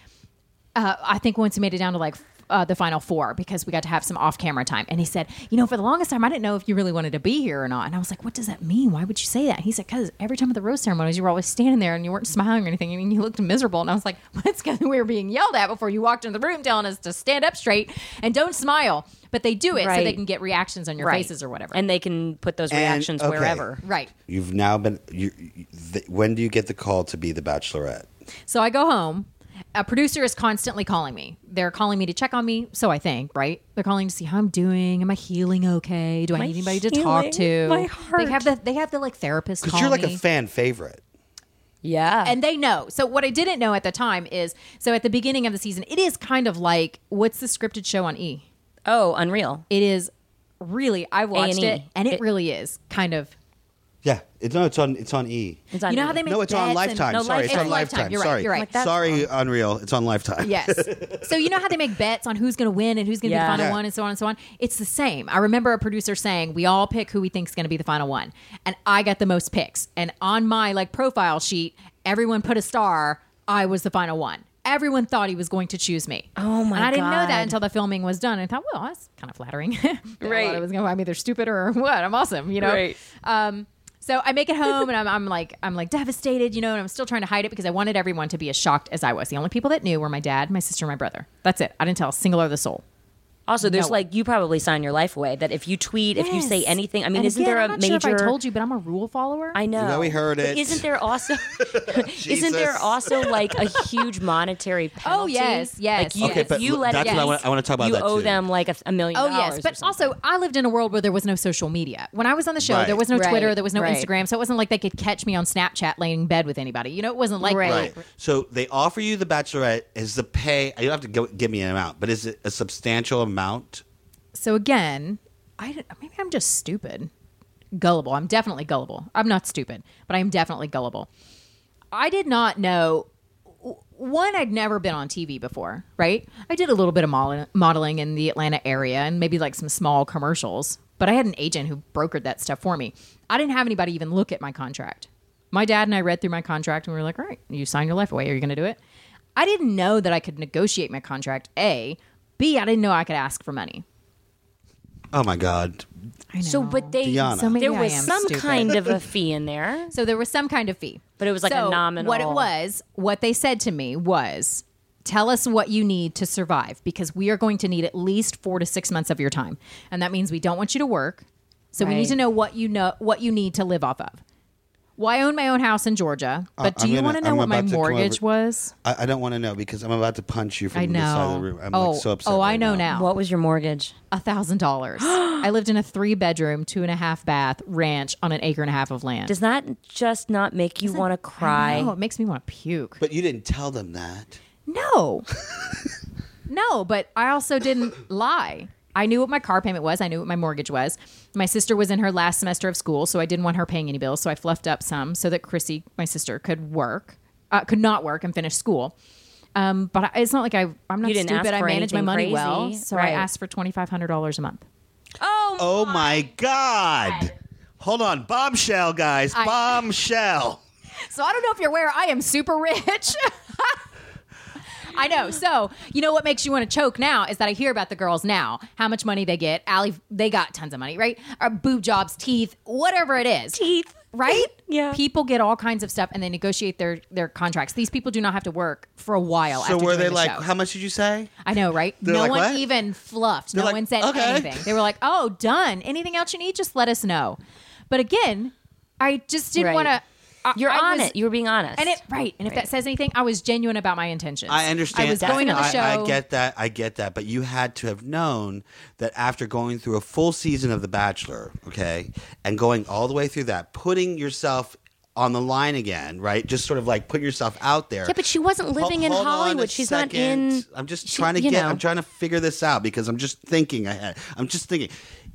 I think once he made it down to like the final four because we got to have some off-camera time. And he said, you know, for the longest time, I didn't know if you really wanted to be here or not. And I was like, what does that mean? Why would you say that? And he said, because every time at the rose ceremonies, you were always standing there and you weren't smiling or anything. I mean, you looked miserable. And I was like, well, it's because we were being yelled at before you walked into the room telling us to stand up straight and don't smile. But they do it so Right. they can get reactions on your Right. faces or whatever. And they can put those And- reactions okay. wherever. right. You've now been. When do you get the call to be the Bachelorette? So I go home. A producer is constantly calling me. They're calling me to check on me. So I think, right? They're calling to see how I'm doing. Am I healing okay? Do I My need anybody to talk healing, to? my heart. They have the like therapist Because call you're like me. a fan favorite. Yeah. And they know. So what I didn't know at the time is, so at the beginning of the season, it is kind of like, what's the scripted show on E? oh, Unreal. It is really, I watched A&E. it, and it really is kind of. Yeah, it's on E. It's on You know how they make No, it's on bets and- Lifetime. No, Sorry, it's on Lifetime. You're right. Sorry, You're right. Like that's Sorry, Unreal. It's on Lifetime. Yes. So you know how they make bets on who's going to win and who's going to be Yeah. the final Yeah. one and so on and so on? It's the same. I remember a producer saying, we all pick who we think is going to be the final one. And I got the most picks. And on my like profile sheet, everyone put a star. I was the final one. Everyone thought he was going to choose me. Oh, my And I didn't know God. that until the filming was done. I thought, well, that's kind of flattering. Right. Right. I was going to I'm either stupid or what. I'm awesome, you know? Right. So I make it home and I'm like devastated, you know, and I'm still trying to hide it because I wanted everyone to be as shocked as I was. The only people that knew were my dad, my sister, and my brother. That's it. I didn't tell a single other soul. Also, there's No. like, you probably sign your life away that if you tweet, if you say Yes. anything, I mean, And isn't again, there a I'm not major. sure if I told you, but I'm a rule follower. I know. You know we heard But it. Isn't there also isn't there Jesus. also like a huge monetary penalty? Oh, yes, yes, Like you, Okay, if but you let that's it what I get, want- I wanna talk about you that, owe too. them like $1 million. Oh yes, or but something. also I lived in a world where there was no social media. When I was on the show, Right. there was no Right, Twitter, there was no right. Instagram, so it wasn't like they could catch me on Snapchat laying in bed with anybody. You know, it wasn't like Right. that. Right. So they offer you the Bachelorette. Is the pay? You don't have to give me an amount, but is it a substantial amount? So again, maybe I'm just stupid, gullible. I'm definitely gullible. I'm not stupid, but I am definitely gullible. I did not know. One, I'd never been on TV before, right? I did a little bit of modeling in the Atlanta area and maybe like some small commercials, but I had an agent who brokered that stuff for me. I didn't have anybody even look at my contract. My dad and I read through my contract and we were like, all right, you signed your life away. Are you going to do it? I didn't know that I could negotiate my contract, A. B, I didn't know I could ask for money. Oh my God. I know. So, but they Deanna. So maybe there I was am some stupid. kind of a fee in there. So there was some kind of fee. But it was like a So nominal- What it was, what they said to me was, tell us what you need to survive because we are going to need at least 4 to 6 months of your time. And that means we don't want you to work. So we need Right. to know what you need to live off of. Well, I own my own house in Georgia, but do you want to know what my mortgage was? I don't want to know because I'm about to punch you from I the side of the know. room. I'm like so upset. Oh, I right know now. What was your mortgage? $1,000. I lived in a 3-bedroom, 2.5 bath ranch on an acre and a half of land. Does that just not make you want to cry? Oh, it makes me want to puke. But you didn't tell them that. No. No, but I also didn't lie. I knew what my car payment was. I knew what my mortgage was. My sister was in her last semester of school, so I didn't want her paying any bills. So I fluffed up some so that Chrissy, my sister, could not work and finish school. But it's not like I'm not You didn't stupid. ask I for manage my anything money crazy. well. So Right. I asked for $2,500 a month. Oh my God. Hold on. Bombshell, guys. Bombshell. So I don't know if you're aware, I am super rich. I know. So, you know what makes you want to choke now is that I hear about the girls now, how much money they get. Allie, they got tons of money, right? Or boob jobs, teeth, whatever it is. Teeth. Right? Yeah. People get all kinds of stuff and they negotiate their contracts. These people do not have to work for a while So after were doing they the like, show. how much did you say? I know, right? They're No like, one what? even fluffed. They're No like, one said okay. anything. They were like, oh, done. Anything else you need, just let us know. But again, I just didn't Right. want to. You're on it. You were being honest. And if that says anything, I was genuine about my intentions. I understand. I was going to the show. I get that. I get that. But you had to have known that after going through a full season of The Bachelor, okay, and going all the way through that, putting yourself on the line again, right? Just sort of like put yourself out there. Yeah, but she wasn't living in Hold on a Hollywood. She's not in. second. I'm just trying to you get. know. I'm trying to figure this out because I'm just thinking ahead. I'm just thinking.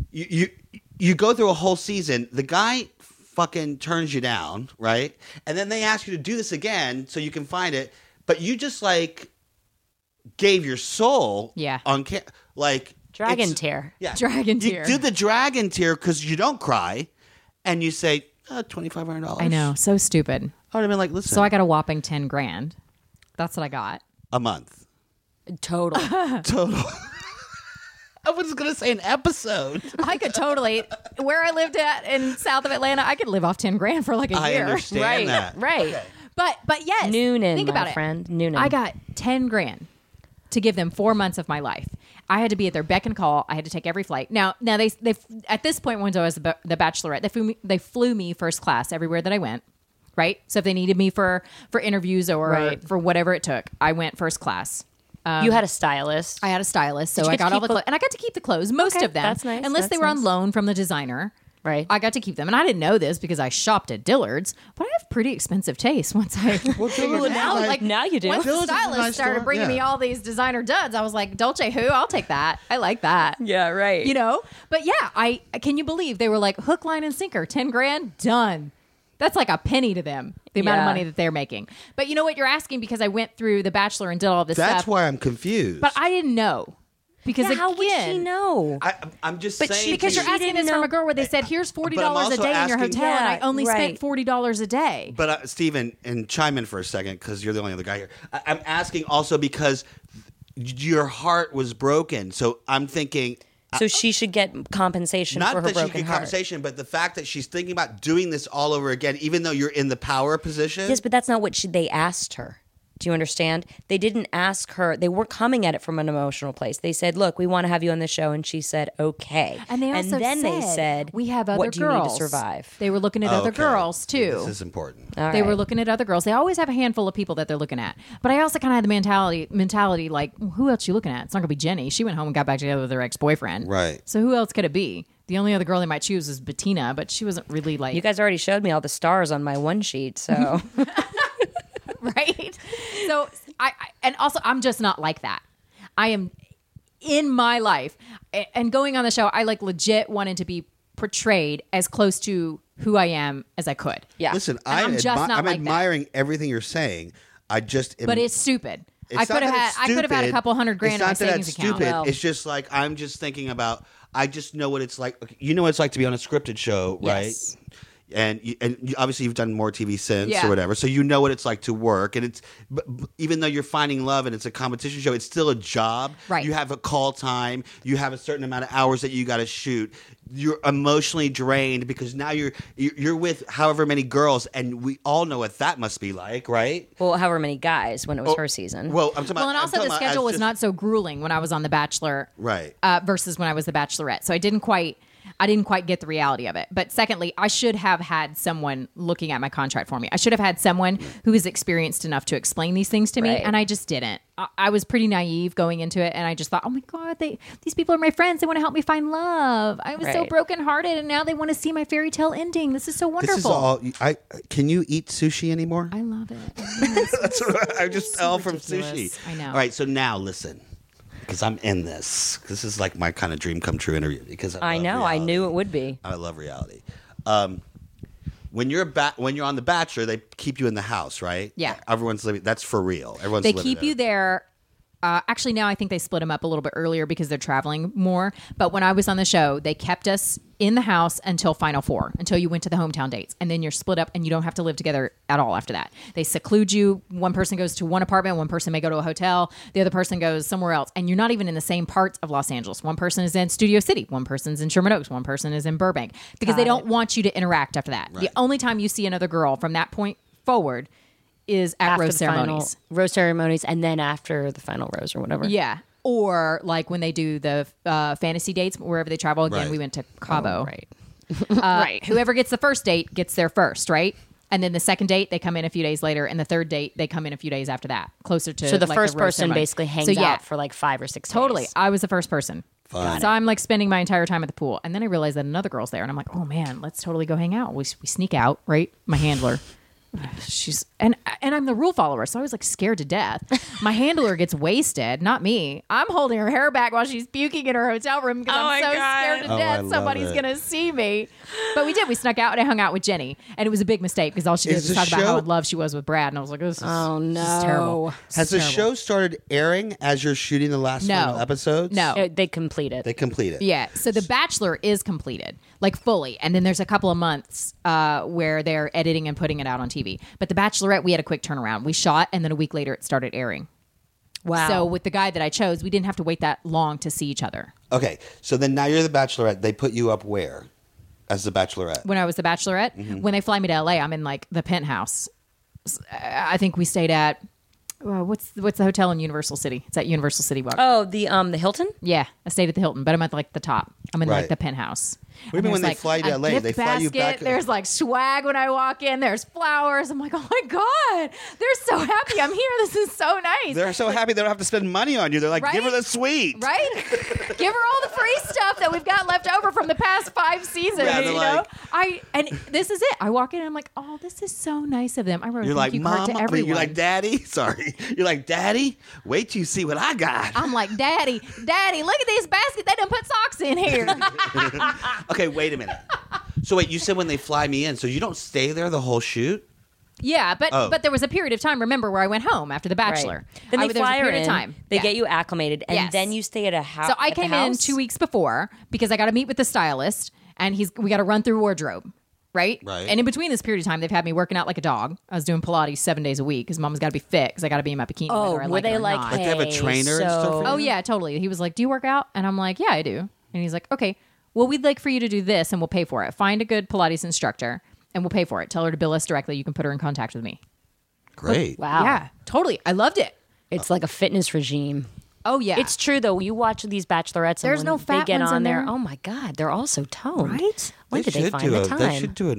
You go through a whole season. The guy fucking turns you down, right? And then they ask you to do this again so you can find it. But you just like gave your soul. Yeah. On like Dragon it's- tear. Yeah. Dragon you tear. do the dragon tear because you don't cry, and you say $2,500. I know, so stupid. I would have been like, listen. So I got a whopping $10,000. That's what I got. a month Total. total. I was gonna say an episode. I could totally, where I lived at in south of Atlanta, I could live off $10,000 for like a I year. understand right. that. Right. But yes, Noonan, think my about friend. it. Noonan. I got $10,000 to give them 4 months of my life. I had to be at their beck and call. I had to take every flight. Now they at this point when I was the Bachelorette, they flew me first class everywhere that I went. Right. So if they needed me for interviews or Right. for whatever it took, I went first class. You had a stylist. I had a stylist, so you I get to got all keep the clothes, and I got to keep the clothes, most Okay, of them. that's nice, unless they that's were on nice. loan from the designer. Right. I got to keep them, and I didn't know this because I shopped at Dillard's, but I have pretty expensive taste. Once I figured it now- out. now you do. Once the Dillard's is a stylist nice started store, bringing me yeah. all these designer duds, I was like, Dolce who? I'll take that. I like that. Yeah, right. You know. But yeah, I can you believe they were like hook, line, and sinker, $10,000 done. That's like a penny to them, the amount of Yeah. money that they're making. But you know what? You're asking because I went through The Bachelor and did all this That's stuff. why I'm confused. But I didn't know. Because Yeah, how would she again, know? I'm just But saying. she- because to you're you- asking didn't this from know- a girl where they said, here's $40 But I'm a also day in your asking- hotel, and I Yeah, only right. spent $40 a day. But Steven, and chime in for a second because you're the only other guy here. I'm asking also because your heart was broken. So I'm thinking. So she should get compensation Not for her that she broken could heart. compensation, but the fact that she's thinking about doing this all over again, even though you're in the power position. Yes, but that's not what they asked her. Do you understand? They didn't ask her. They weren't coming at it from an emotional place. They said, "Look, we want to have you on the show," and she said, "Okay." And they also then they said, we have other what do girls. you need to survive?" They were looking at other Okay. girls, too. This is important. All They right. were looking at other girls. They always have a handful of people that they're looking at. But I also kind of had the mentality like, who else you looking at? It's not going to be Jenny. She went home and got back together with her ex-boyfriend. Right. So who else could it be? The only other girl they might choose is Bettina, but she wasn't really like... You guys already showed me all the stars on my one sheet, so right? So and also I'm just not like that. I am in my life and going on the show, I like legit wanted to be portrayed as close to who I am as I could. yeah. Listen, And I'm just not I'm like that. admiring everything you're saying. I just. But it's stupid. It's I could not have that had it's I could have had a stupid. couple $100,000 in It's my not that savings it's account. stupid. Well- It's just like I'm just thinking about. I just know what it's like. You know what it's like to be on a scripted show, right? Yes. And obviously you've done more TV since Yeah. or whatever, so you know what it's like to work. And it's even though you're finding love and it's a competition show, it's still a job. Right. You have a call time. You have a certain amount of hours that you got to shoot. You're emotionally drained because now you're with however many girls, and we all know what that must be like, right? well, however many guys when it was her season. Well, I'm talking Well, about. and I'm also talking the about schedule as was just- not so grueling when I was on The Bachelor, Right. Versus when I was The Bachelorette. So I didn't quite. I didn't quite get the reality of it. But secondly, I should have had someone looking at my contract for me. I should have had someone who was experienced enough to explain these things to me, Right. and I just didn't. I was pretty naive going into it, and I just thought, oh my God, these people are my friends. They want to help me find love. I was so Right. brokenhearted, and now they want to see my fairy tale ending. This is so wonderful. This is all. Can you eat sushi anymore? I love it. That's what I just tell from ridiculous. sushi. I know. All right, so now listen, because I'm in this. This is like my kind of dream come true interview. Because I love know. I reality. knew it would be. I love reality. When you're on The Bachelor, they keep you in the house, right? Yeah. Everyone's living. That's for real. Everyone's. They living keep you there. Actually, now I think they split them up a little bit earlier because they're traveling more. But when I was on the show, they kept us in the house until Final Four, until you went to the hometown dates. And then you're split up and you don't have to live together at all after that. They seclude you. One person goes to one apartment. One person may go to a hotel. The other person goes somewhere else. And you're not even in the same parts of Los Angeles. One person is in Studio City. One person's in Sherman Oaks. One person is in Burbank. Because they don't want you to interact after that. Right. The only time you see another girl from that point forward is at After rose the final ceremonies. rose ceremonies, and then after the final rose or whatever. Yeah. Or like when they do the fantasy dates, wherever they travel. Again, Right. we went to Cabo. Oh, right. Right. Whoever gets the first date gets there first, right? And then the second date, they come in a few days later. And the third date, they come in a few days after that, closer to So the like, first rose person ceremony. basically hangs So, yeah, out for like 5 or 6 days. Totally. I was the first person. Fun. So I'm like spending my entire time at the pool. And then I realized that another girl's there. And I'm like, oh man, let's totally go hang out. We sneak out, right? My handler. She's and I'm the rule follower, so I was like scared to death. My handler gets wasted, not me. I'm holding her hair back while she's puking in her hotel room because I'm so scared to Oh, I death love somebody's it. gonna see me. But we did. We snuck out and I hung out with Jenny, and it was a big mistake because all she did Is was the talk about how show- in love she was with Brad, and I was like, this is, Oh, this is no. terrible. This Has is the terrible. show started airing as you're shooting the last No. final episodes? No. They complete it. They complete it. Yeah, so The Bachelor is completed, like fully, and then there's a couple of months where they're editing and putting it out on TV. But The Bachelorette, we had a quick turnaround. We shot, and then a week later, it started airing. Wow. So with the guy that I chose, we didn't have to wait that long to see each other. Okay, so then now you're the Bachelorette. They put you up where as the Bachelorette? When I was The Bachelorette, Mm-hmm. when they fly me to LA, I'm in like the penthouse. I think we stayed at what's the hotel in Universal City? It's at Universal City Walk. Oh, the Hilton? Yeah, I stayed at the Hilton, but I'm at like the top. I'm in Right. like the penthouse. What do you mean when they fly you to LA? Gift They fly you basket, back- There's like swag when I walk in. There's flowers. I'm like, oh my God, they're so happy I'm here. This is so nice. They're so happy they don't have to spend money on you. They're like, Right? give her the suite. Right? Give her all the free stuff that we've got left over from the past 5 seasons. Yeah, they're you like- know? And this is it. I walk in and I'm like, oh, this is so nice of them. I wrote a You're thank like, you card Mom. to I mean, everyone. you're like, Daddy. Sorry. You're like, Daddy. Wait till you see what I got. I'm like, Daddy, look at this basket. They done put socks in here. Okay, wait a minute. So wait, you said when they fly me in, so you don't stay there the whole shoot? Yeah, but Oh. but there was a period of time, remember, where I went home after The Bachelor. Right. Then they there was a fly her period in. of time. They Yeah. get you acclimated, and Yes. then you stay at a house. So I came in 2 weeks before because I got to meet with the stylist, and we got to run through wardrobe, right? Right. And in between this period of time, they've had me working out like a dog. I was doing Pilates 7 days a week because Mom's got to be fit because I got to be in my bikini. Oh, whether I were like they it or like, not. Like they have a hey, trainer and stuff for you? Oh yeah, totally. He was like, "Do you work out?" And I'm like, "Yeah, I do." And he's like, "Okay, well, we'd like for you to do this, and we'll pay for it. Find a good Pilates instructor, and we'll pay for it. Tell her to bill us directly. You can put her in contact with me." Great. Wow. Yeah, totally. I loved it. It's like a fitness regime. Oh yeah, It's true though. You watch these bachelorettes, and There's when no they fat get ones on in there. there. Oh my God, they're all so toned. Right? When did they should find do the time? They should do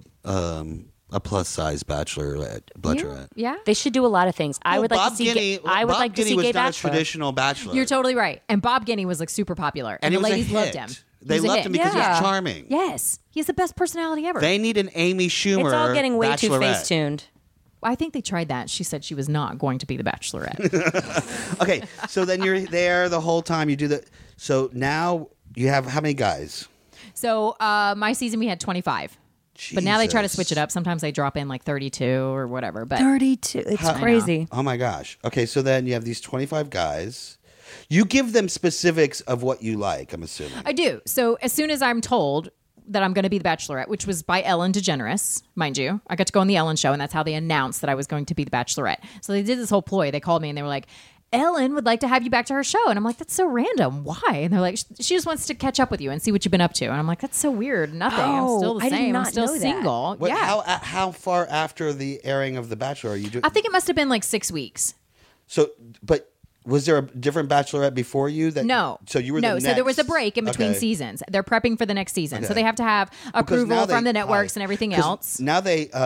a plus size bachelorette. yeah. They should do a lot of things. I would like to see. I would Bob like to Guinea see was gay not a bachelor. traditional bachelor. You're totally right. And Bob Guinea was like super popular, and the it was ladies a loved hit. him. They He was a loved hit. him because he Yeah. was charming. Yes, he's the best personality ever. They need an Amy Schumer. It's all getting way too bachelorette. face tuned. I think they tried that. She said she was not going to be the Bachelorette. Okay, so then you're there the whole time. You do the. So now you have how many guys? So my season we had 25. But now they try to Jesus. switch it up. Sometimes they drop in like 32 or whatever. But 32. It's crazy. Oh my gosh. Okay, so then you have these 25 guys. You give them specifics of what you like, I'm assuming. I do. So as soon as I'm told that I'm going to be the Bachelorette, which was by Ellen DeGeneres, mind you, I got to go on the Ellen show, and that's how they announced that I was going to be the Bachelorette. So they did this whole ploy. They called me and they were like, Ellen would like to have you back to her show. And I'm like, that's so random. Why? And they're like, she just wants to catch up with you and see what you've been up to. And I'm like, that's so weird. Nothing. I'm still the I did same. I'm not still know that. single. What, yeah. How far after the airing of The Bachelor are you doing? I think it must have been like 6 weeks. So, but Was there a different Bachelorette before you? No. So you were no. the So there was a next- break in between okay. seasons. They're prepping for the next season, so Okay. they have to have Because approval now from they- the networks and everything 'cause else. Now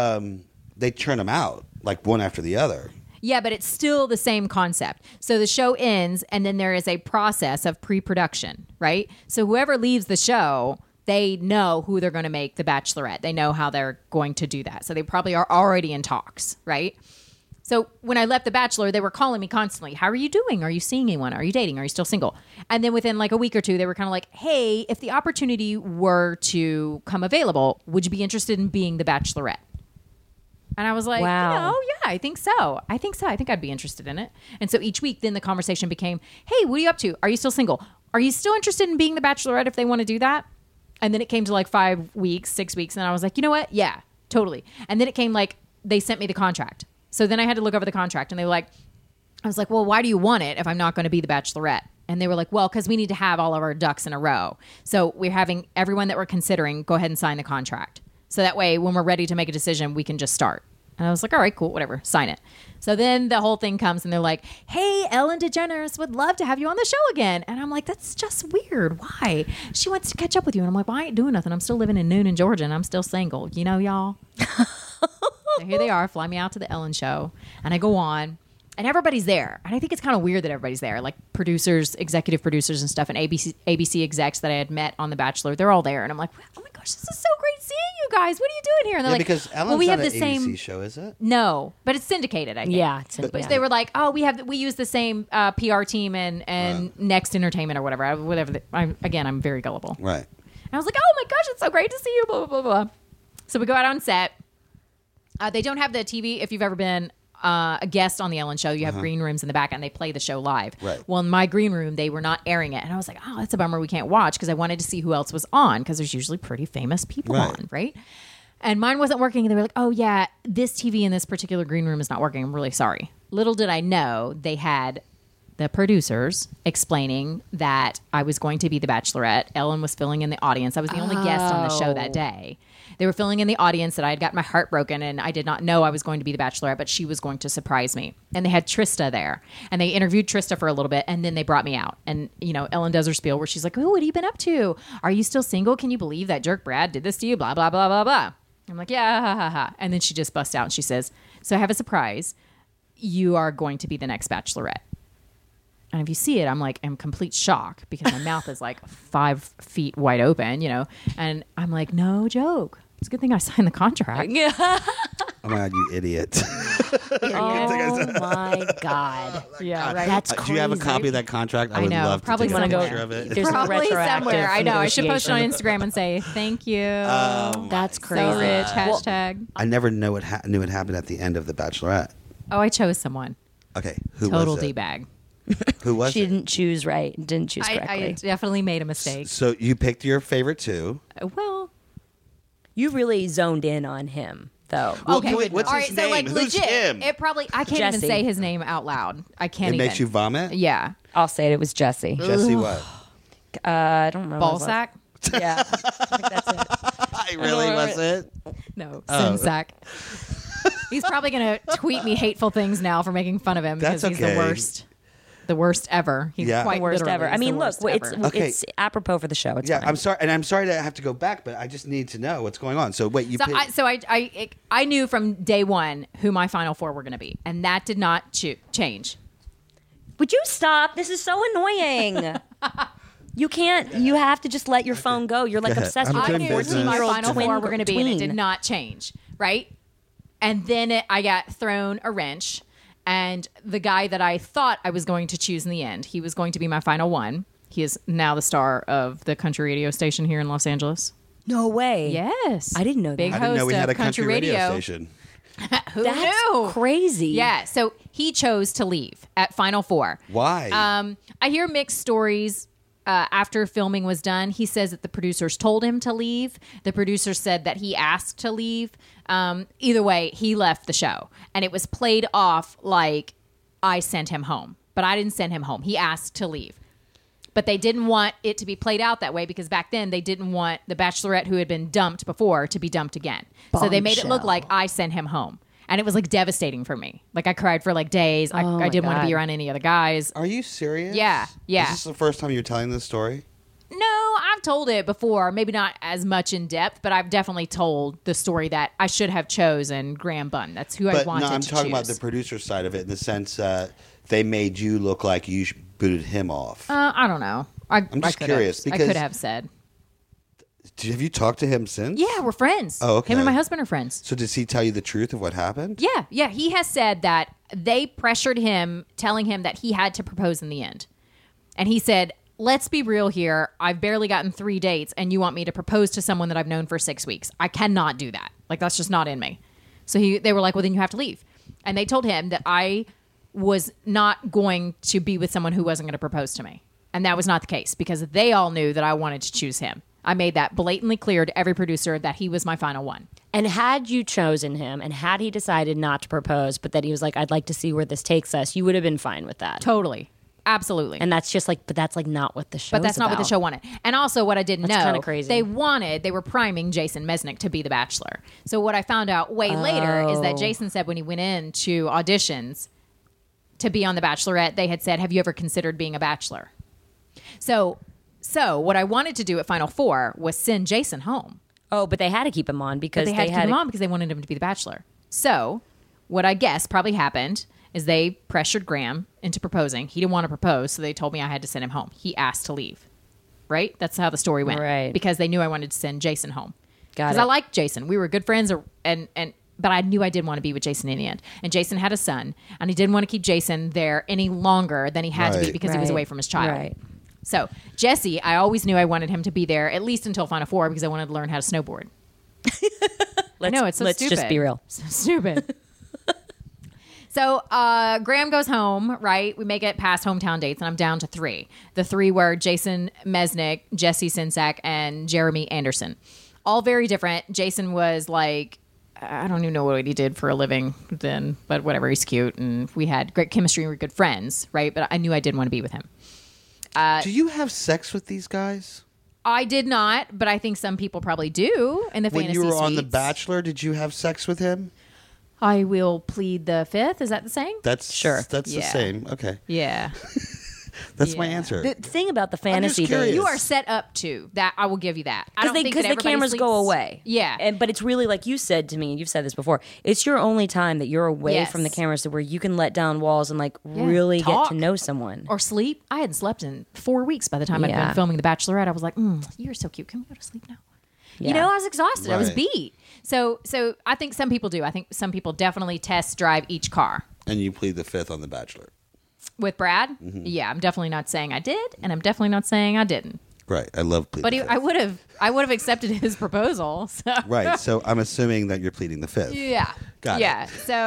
they churn them out like one after the other. Yeah, but it's still the same concept. So the show ends, and then there is a process of pre-production, right? So whoever leaves the show, they know who they're going to make the Bachelorette. They know how they're going to do that. So they probably are already in talks, right? So when I left The Bachelor, they were calling me constantly. How are you doing? Are you seeing anyone? Are you dating? Are you still single? And then within like a week or two, they were kind of like, hey, if the opportunity were to come available, would you be interested in being the Bachelorette? And I was like, Wow. yeah, I think so. I think I'd be interested in it. And so each week, then the conversation became, hey, what are you up to? Are you still single? Are you still interested in being the Bachelorette if they want to do that? And then it came to like 5 weeks, 6 weeks. And I was like, you know what? Yeah, totally. And then it came like, they sent me the contract. So then I had to look over the contract and they were like, I was like, well, why do you want it if I'm not going to be the Bachelorette? And they were like, well, because we need to have all of our ducks in a row. So we're having everyone that we're considering go ahead and sign the contract. So that way, when we're ready to make a decision, we can just start. And I was like, all right, cool, whatever, sign it. So then the whole thing comes and they're like, hey, Ellen DeGeneres would love to have you on the show again. And I'm like, that's just weird. Why? She wants to catch up with you. And I'm like, well, I ain't doing nothing. I'm still living in Noonan, Georgia, and I'm still single. You know, y'all? So here they are, fly me out to the Ellen show. And I go on. And everybody's there. And I think it's kind of weird that everybody's there. Like producers, executive producers and stuff, and ABC execs that I had met on The Bachelor, they're all there. And I'm like, oh my gosh, this is so great seeing you guys. What are you doing here? And they're like, because Ellen's well, we not have the an same ABC show, is it? No, but it's syndicated, I think. Yeah, it's But yeah. they were like, oh, we use the same PR team and Next Entertainment or whatever. I'm very gullible. Right. And I was like, oh my gosh, it's so great to see you, blah, blah, blah, blah. So we go out on set. They don't have the TV. If you've ever been a guest on the Ellen show, you have green rooms in the back and they play the show live. Right. Well, in my green room, they were not airing it. And I was like, oh, that's a bummer we can't watch because I wanted to see who else was on because there's usually pretty famous people Right. on, right? And mine wasn't working. And they were like, oh, yeah, this TV in this particular green room is not working. I'm really sorry. Little did I know they had the producers explaining that I was going to be the Bachelorette. Ellen was filling in the audience. I was the only guest on the show that day. They were filling in the audience that I had got my heart broken and I did not know I was going to be the Bachelorette, but she was going to surprise me. And they had Trista there and they interviewed Trista for a little bit and then they brought me out. And, you know, Ellen does her spiel where she's like, oh, what have you been up to? Are you still single? Can you believe that jerk Brad did this to you? Blah, blah, blah, blah, blah. I'm like, yeah, ha, ha, ha. And then she just busts out and she says, so I have a surprise. You are going to be the next Bachelorette. And if you see it, I'm like, in complete shock because my mouth is like 5 feet wide open, you know? And I'm like, no joke. It's a good thing I signed the contract. Oh my God, you idiot. Oh my God. Yeah, right. That's crazy. Do you have a copy of that contract? I I would know. love Probably to take a somewhere. picture of it. There's a Probably retroactive somewhere. I know. I should post it on negotiation. Instagram and say, thank you. That's crazy. So rich. Hashtag. I never knew what happened at the end of The Bachelorette. Oh, I chose someone. Okay, who Total was it? D-bag. Who was She it? didn't choose right. Didn't choose I correctly. definitely made a mistake. So you picked your favorite two. Well, You really zoned in on him, though. Well, okay. what's All his right, so name? like Who's legit, him? it probably I can't Jesse. even say his name out loud. I can't It even. makes you vomit? Yeah. I'll say it was Jesse. Jesse what? I don't know. Ball sack? Yeah. I think that's it. I really wasn't. No, Oh. sin sack. He's probably going to tweet me hateful things now for making fun of him because That's he's okay. the worst. The worst ever. He's Yeah. quite Worst literally ever. I the mean, look, worst it's ever. Okay. it's apropos for the show. It's Yeah, fine. I'm sorry to have to go back, but I just need to know what's going on. So wait, you picked, I knew from day one who my final four were going to be, and that did not change. Would you stop? This is so annoying. You can't. You have to just let your phone go. You're like Go ahead. obsessed I'm with I doing your knew business. who my 14-year-old final twin. four were going to be, and it did tween. not change. Right, and then I got thrown a wrench. And the guy that I thought I was going to choose in the end, he was going to be my final one. He is now the star of the country radio station here in Los Angeles. No way. Yes. I didn't know that. Big I didn't know host we had of a country radio station. Who That's knew? crazy. Yeah. So he chose to leave at Final Four. Why? I hear mixed stories. After filming was done, he says that the producers told him to leave. The producer said that he asked to leave. Either way, he left the show. And it was played off like I sent him home. But I didn't send him home. He asked to leave. But they didn't want it to be played out that way because back then they didn't want the Bachelorette who had been dumped before to be dumped again. So they made it look Bombshell. like I sent him home. And it was like devastating for me. Like I cried for like days. I my didn't want to be God. around any other guys. Are you serious? Yeah, yeah. Is this the first time you're telling this story? No, I've told it before. Maybe not as much in depth, but I've definitely told the story that I should have chosen Graham Bunn. That's who I But wanted no, I'm to talking about choose. the producer side of it in the sense they made you look like you booted him off. I don't know. I'm just curious I because- could have said. Have you talked to him since? Yeah, we're friends. Oh, okay. Him and my husband are friends. So does he tell you the truth of what happened? Yeah. He has said that they pressured him, telling him that he had to propose in the end. And he said, let's be real here. I've barely gotten 3 dates, and you want me to propose to someone that I've known for 6 weeks. I cannot do that. Like, that's just not in me. So they were like, well, then you have to leave. And they told him that I was not going to be with someone who wasn't going to propose to me. And that was not the case because they all knew that I wanted to choose him. I made that blatantly clear to every producer that he was my final one. And had you chosen him and had he decided not to propose, but that he was like, I'd like to see where this takes us, you would have been fine with that. Totally. Absolutely. And that's just like, but that's like not what the show But that's not what the show wanted. And also what I didn't That's know, kinda crazy. they were priming Jason Mesnick to be the Bachelor. So what I found out way later is that Jason said when he went in to auditions to be on The Bachelorette, they had said, have you ever considered being a Bachelor? So what I wanted to do at Final Four was send Jason home. Oh, but they had to keep him on because But they had to keep him on because they wanted him to be the Bachelor. So what I guess probably happened is they pressured Graham into proposing. He didn't want to propose, so they told me I had to send him home. He asked to leave. Right? That's how the story went. Right. Because they knew I wanted to send Jason home. Got Because it. I liked Jason. We were good friends, but I knew I didn't want to be with Jason in the end. And Jason had a son, and he didn't want to keep Jason there any longer than he had to be Right. because he was Right. away from his child. Right. So Jesse, I always knew I wanted him to be there at least until Final Four because I wanted to learn how to snowboard. I know, it's so let's stupid. just be real. So stupid. So Graham goes home, right? We make it past hometown dates, and I'm down to 3. The 3 were Jason Mesnick, Jesse Sinsack, and Jeremy Anderson. All very different. Jason was like, I don't even know what he did for a living then, but whatever. He's cute, and we had great chemistry, and we were good friends, right? But I knew I didn't want to be with him. Do you have sex with these guys? I did not, but I think some people probably do in the When fantasy you were on The suites. Bachelor, did you have sex with him? I will plead the 5th. Is that the saying? That's Sure. That's the Yeah. same. Okay, Yeah. that's my Yeah. answer. The thing about the fantasy curious. days, You are set up to that. I will give you that. I don't think because that the everybody cameras go sleeps- away. Yeah. but it's really like you said to me, and you've said this before. It's your only time that you're away Yes. from the cameras, to where you can let down walls and like really Talk. get to know someone. or sleep. I hadn't slept in 4 weeks by the time I'd Yeah. been filming The Bachelorette. I was like, you're so cute. Can we go to sleep now? You Yeah. know, I was exhausted. I was Right. beat. So I think some people do. I think some people definitely test drive each car. And you plead the 5th on The Bachelor. With Brad, Mm-hmm. yeah, I'm definitely not saying I did, and I'm definitely not saying I didn't. Right. I love pleading But the 5th. I would have accepted his proposal. So. Right. So I'm assuming that you're pleading the 5th. Yeah. Got it. yeah.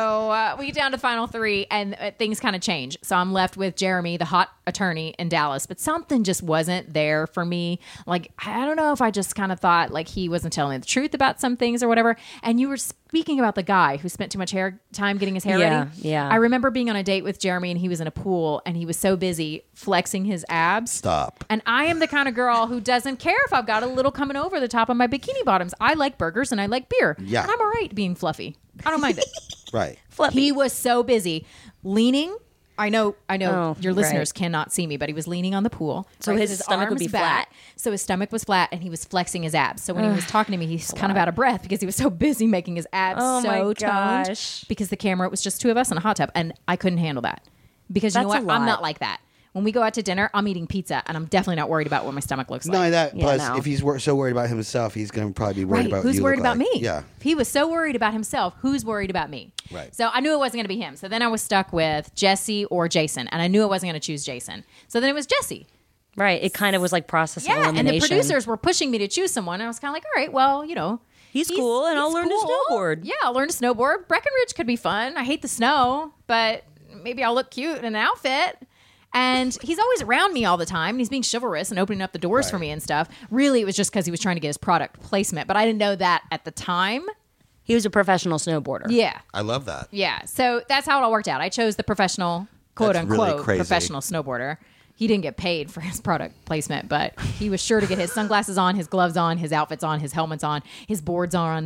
So we get down to final 3, and things kind of change. So I'm left with Jeremy, the hot attorney in Dallas, but something just wasn't there for me. Like, I don't know if I just kind of thought like he wasn't telling me the truth about some things or whatever. And you were speaking about the guy who spent too much time getting his hair Yeah, ready. yeah. I remember being on a date with Jeremy, and he was in a pool, and he was so busy flexing his abs. Stop. And I am the kind of girl who doesn't care if I've got a little coming over the top of my bikini bottoms. I like burgers and I like beer. Yeah. And I'm all right being fluffy. I don't mind it. Right. He was so busy leaning. I know Oh, your listeners right. cannot see me, but he was leaning on the pool. So his stomach would arms be flat? So his stomach was flat, and he was flexing his abs. So when he was talking to me, he's kind of out of breath because he was so busy making his abs Oh, so my toned. gosh. Because the camera, it was just 2 of us in a hot tub, and I couldn't handle that. Because you know That's what? a I'm lot. not like that. When we go out to dinner, I'm eating pizza, and I'm definitely not worried about what my stomach looks like. Not only that, Yeah, plus no. if he's so worried about himself, he's going to probably be worried Right. about Who's you worried look about like. me? Yeah. If he was so worried about himself, who's worried about me? Right. So I knew it wasn't going to be him. So then I was stuck with Jesse or Jason, and I knew I wasn't going to choose Jason. So then it was Jesse. Right. It kind of was like process Yeah. And elimination. the producers were pushing me to choose someone. And I was kind of like, all right, well, you know. He's cool, and I'll he's learn to snowboard. Yeah, I'll learn to snowboard. Breckenridge could be fun. I hate the snow, but maybe I'll look cute in an outfit. And he's always around me all the time. And he's being chivalrous and opening up the doors for Right. me and stuff. Really, it was just because he was trying to get his product placement. But I didn't know that at the time. He was a professional snowboarder. Yeah. I love that. Yeah. So that's how it all worked out. I chose the professional, quote That's really unquote, crazy. professional snowboarder. He didn't get paid for his product placement, but he was sure to get his sunglasses on, his gloves on, his outfits on, his helmets on, his boards on.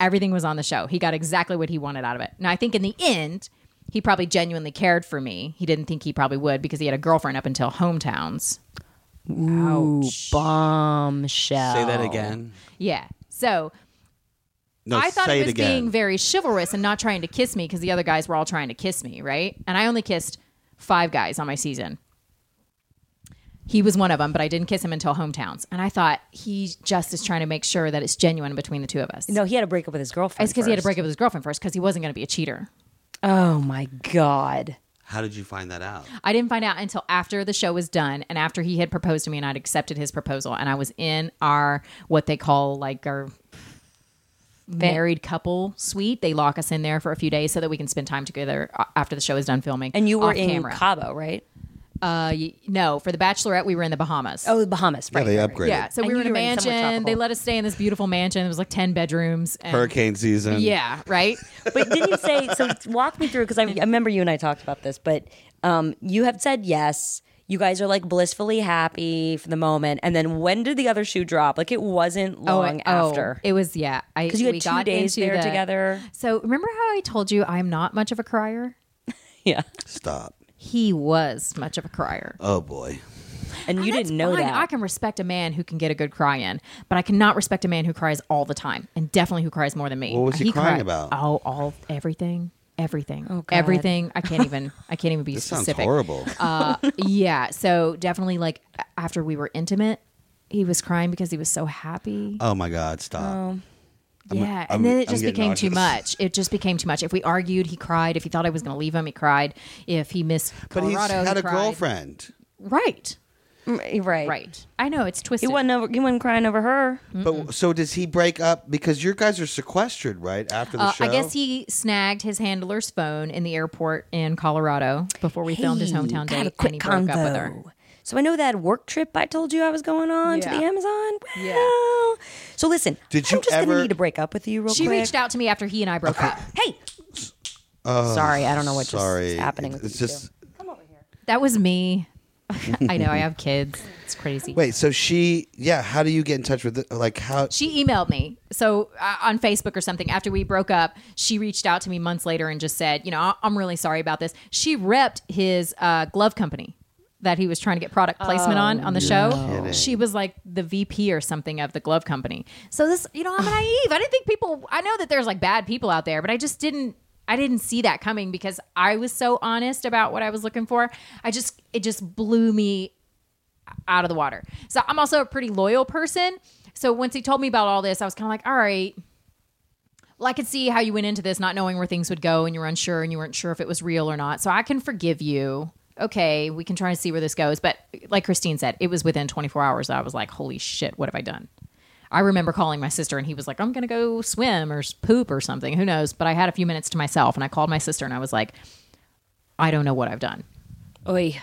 Everything was on the show. He got exactly what he wanted out of it. Now, I think in the end, he probably genuinely cared for me. He didn't think he probably would because he had a girlfriend up until Hometowns. Ooh, bombshell. Say that again. Yeah. So No, I thought say he it was again. being very chivalrous and not trying to kiss me because the other guys were all trying to kiss me, right? And I only kissed 5 guys on my season. He was one of them, but I didn't kiss him until Hometowns. And I thought he just is trying to make sure that it's genuine between the two of us. No, he had to break up with his girlfriend. It's because he had to first. break up with his girlfriend first because he wasn't going to be a cheater. Oh my God. How did you find that out? I didn't find out until after the show was done and after he had proposed to me and I'd accepted his proposal. And I was in our, what they call like our married couple suite. They lock us in there for a few days so that we can spend time together after the show is done filming. And you were off in camera. Cabo, right? No, for the Bachelorette, we were in the Bahamas. Oh, the Bahamas. Right, they right, right. upgraded. Yeah, so I we knew were in a you were in somewhere mansion. They tropical. let us stay in this beautiful mansion. It was like 10 bedrooms. And Hurricane season. Yeah, right? But didn't you say, so walk me through, because I remember you and I talked about this, but you have said yes. You guys are like blissfully happy for the moment. And then when did the other shoe drop? Like it wasn't long after. It was, yeah. Because you had we 2 got days into there the- together. So remember how I told you I'm not much of a crier? Yeah. Stop. He was much of a crier. Oh boy. And you that's didn't know fine. that. I can respect a man who can get a good cry in, but I cannot respect a man who cries all the time, and definitely who cries more than me. What was he crying cried- about? Oh, everything. Oh, God. Everything. I can't even be This sounds specific. horrible. Yeah. So definitely, like after we were intimate, he was crying because he was so happy. Oh my God! Stop. Yeah, I'm- and then it I'm just getting became too nauseous. much. It just became too much. If we argued, he cried. If he thought I was going to leave him, he cried. If he missed But he's Colorado, had he a cried. girlfriend. Right. Right. Right. I know it's twisted. He wasn't crying over her. But so does he break up because your guys are sequestered right after the show? I guess he snagged his handler's phone in the airport in Colorado before we filmed his hometown Hey, got a date, quick and he broke up with her. convo. So I know that work trip I told you I was going on to Yeah. the Amazon. Well, Yeah. So listen, Did you I'm just ever- gonna need to break up with you real She quick. reached out to me after he and I broke up. Hey. Sorry, I don't know what Sorry, just is happening with It's you just two. Come over here. That was me. I know. I have kids. It's crazy. wait. So she, yeah. How do you get in touch with it? Like how? She emailed me. So on Facebook or something, after we broke up, she reached out to me months later and just said, I'm really sorry about this. She repped his glove company that he was trying to get product placement on the show. kidding. She was like the VP or something of the glove company. So this, I'm naive. I didn't think I know that there's like bad people out there, but I didn't see that coming because I was so honest about what I was looking for. It just blew me out of the water. So I'm also a pretty loyal person. So once he told me about all this, I was kind of like, all right, well, I could see how you went into this not knowing where things would go and you were unsure and you weren't sure if it was real or not. So I can forgive you. Okay, we can try to see where this goes. But like Christine said, it was within 24 hours that I was like, holy shit, what have I done? I remember calling my sister and he was like, I'm going to go swim or poop or something. Who knows? But I had a few minutes to myself and I called my sister and I was like, I don't know what I've done. Oy.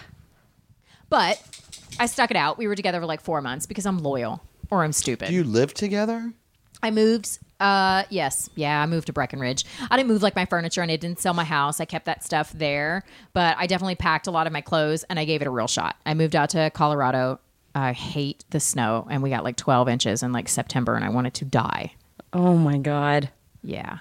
But I stuck it out. We were together for like 4 months because I'm loyal or I'm stupid. Do you live together? I moved. Yes. Yeah, I moved to Breckenridge. I didn't move like my furniture and I didn't sell my house. I kept that stuff there. But I definitely packed a lot of my clothes and I gave it a real shot. I moved out to Colorado. I hate the snow. And we got like 12 inches in like September and I wanted to die. Oh my God. Yeah.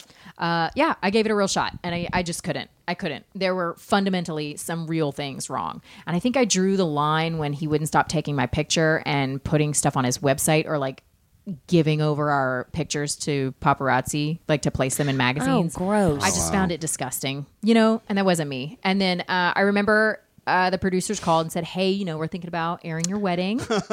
Yeah, I gave it a real shot and I just couldn't. I couldn't. There were fundamentally some real things wrong. And I think I drew the line when he wouldn't stop taking my picture and putting stuff on his website or like giving over our pictures to paparazzi, like to place them in magazines. Oh, gross. I just found it disgusting, and that wasn't me. And then I remember the producers called and said, hey, we're thinking about airing your wedding. Would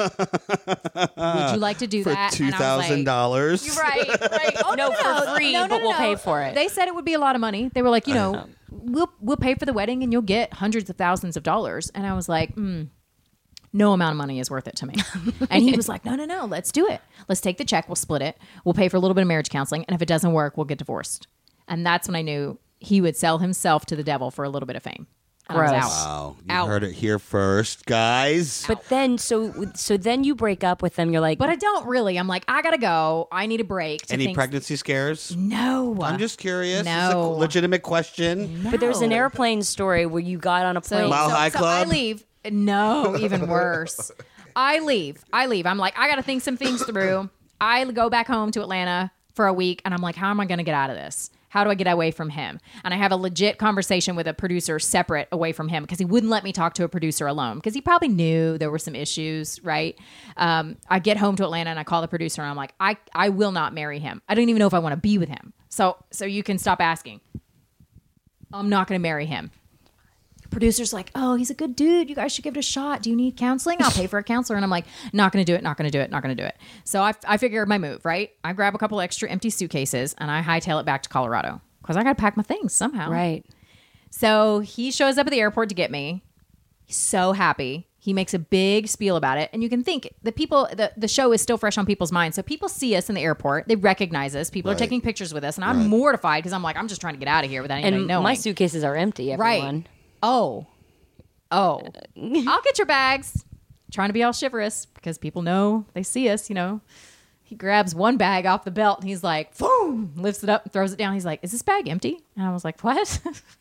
you like to do For that? And I was like, $2,000. Right. Oh, No, for free, but we'll pay for it. They said it would be a lot of money. They were like, we'll pay for the wedding and you'll get hundreds of thousands of dollars. And I was like, no amount of money is worth it to me. And he was like, no, let's do it. Let's take the check. We'll split it. We'll pay for a little bit of marriage counseling. And if it doesn't work, we'll get divorced. And that's when I knew he would sell himself to the devil for a little bit of fame. And I was Gross. out. Wow, you Out. heard it here first, guys. But then, so then you break up with them. You're like, But I don't really. I'm like, I gotta go. I need a break. To Any think- pregnancy scares? No. I'm just curious. No. It's a legitimate question. but there's an No. airplane story where you got on a plane. Mile High I Club? leave. No, even worse. I leave. I'm like, I got to think some things through. I go back home to Atlanta. for a week, and I'm like, how am I going to get out of this? How do I get away from him? And I have a legit conversation with a producer separate away from him because he wouldn't let me talk to a producer alone because he probably knew there were some issues, right? I get home to Atlanta and I call the producer and I'm like, I will not marry him. I don't even know if I want to be with him. So you can stop asking. I'm not going to marry him. Producer's like, oh, he's a good dude. You guys should give it a shot. Do you need counseling? I'll pay for a counselor. And I'm like, not going to do it, not going to do it, not going to do it. So I figure my move, right? I grab a couple extra empty suitcases and I hightail it back to Colorado because I got to pack my things somehow. Right. So he shows up at the airport to get me. He's so happy. He makes a big spiel about it. And you can think that the show is still fresh on people's minds. So people see us in the airport. They recognize us. People are taking pictures with us. And I'm mortified because I'm like, I'm just trying to get out of here without anybody knowing. My suitcases are empty, everyone. Right. Oh, I'll get your bags. Trying to be all chivalrous because people know they see us, you know. He grabs one bag off the belt and he's like, boom, lifts it up and throws it down. He's like, is this bag empty? And I was like, what?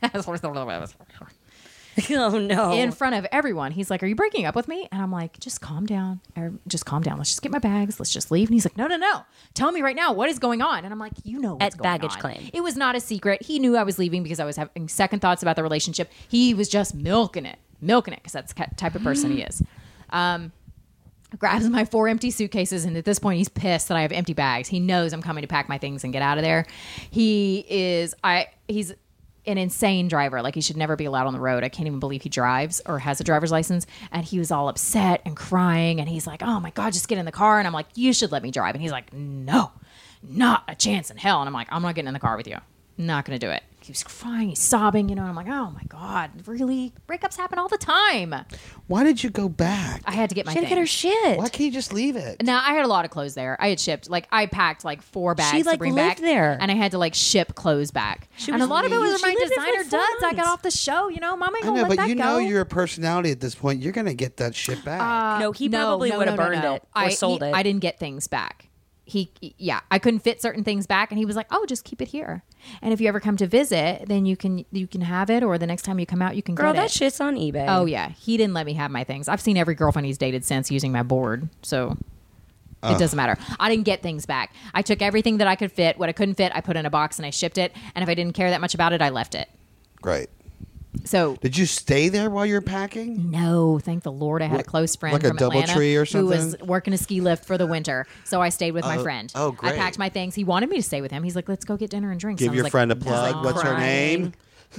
Oh, no. In front of everyone. He's like, are you breaking up with me? And I'm like, just calm down. Just calm down. Let's just get my bags. Let's just leave. And he's like, no. Tell me right now. What is going on? And I'm like, you know what's At going baggage on. claim. It was not a secret. He knew I was leaving because I was having second thoughts about the relationship. He was just milking it because that's the type of person he is. Grabs my 4 empty suitcases, and at this point he's pissed that I have empty bags. He knows I'm coming to pack my things and get out of there. He's an insane driver. Like, he should never be allowed on the road. I can't even believe he drives or has a driver's license. And he was all upset and crying, and he's like, oh my God, just get in the car. And I'm like, you should let me drive. And he's like, no, not a chance in hell. And I'm like, I'm not getting in the car with you. Not going to do it. He was crying, he's sobbing, you know. And I'm like, oh my God, really? Breakups happen all the time. Why did you go back? I had to get my She had to things. get her shit. Why can't you just leave it? Now, I had a lot of clothes there. I had shipped, like, I packed like 4 bags to bring back. there. And I had to like ship clothes back. And a lot of it was she my lived there for designer duds. I months. got off the show, you know. Mom ain't I gonna know, let but that you go. know your personality at this point. You're going to get that shit back. No, he probably would have burned it or sold it. I didn't get things back. I couldn't fit certain things back, and he was like, "Oh, just keep it here. And if you ever come to visit, then you can have it, or the next time you come out, you can Girl, get it." that shit's on eBay. Oh yeah, he didn't let me have my things. I've seen every girlfriend he's dated since using my board, so it doesn't matter. I didn't get things back. I took everything that I could fit. What I couldn't fit, I put in a box and I shipped it. And if I didn't care that much about it, I left it. Great. So Did you stay there while you're packing? no, thank the Lord, I had a close friend like a from Atlanta DoubleTree or who was something? working a ski lift for the winter. So I stayed with my friend. oh, great. I packed my things. He wanted me to stay with him. He's like, let's go get dinner and drinks. Give I was your like, friend a plug. What's her name?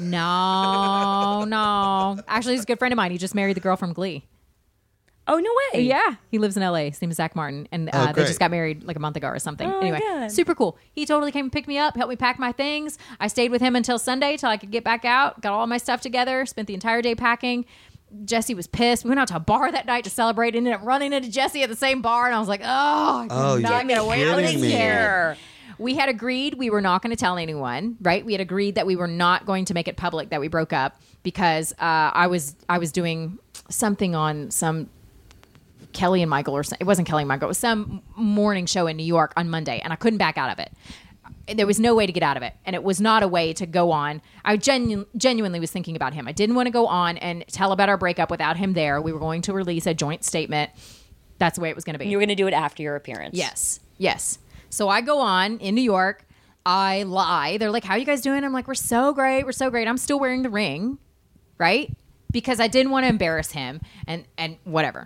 No. Actually, he's a good friend of mine. He just married the girl from Glee. Oh, no way. Yeah, he lives in LA. His name is Zach Martin, and they great. just got married like a month ago or something. Oh, my anyway, God. super cool. He totally came and picked me up, helped me pack my things. I stayed with him until Sunday till I could get back out. Got all my stuff together. Spent the entire day packing. Jesse was pissed. We went out to a bar that night to celebrate. Ended up running into Jesse at the same bar, and I was like, "Oh, Oh, not you're get away from kidding this me. kid." We had agreed we were not going to tell anyone, right? We had agreed that we were not going to make it public that we broke up because I was doing something on some Kelly and Michael, or it wasn't Kelly and Michael. It was some morning show in New York on Monday, and I couldn't back out of it. There was no way to get out of it, and it was not a way to go on. I genuinely was thinking about him. I didn't want to go on and tell about our breakup without him there. We were going to release a joint statement. That's the way it was going to be. You were going to do it after your appearance. Yes. So I go on in New York. I lie. They're like, how are you guys doing? I'm like, we're so great. I'm still wearing the ring, right? Because I didn't want to embarrass him and whatever.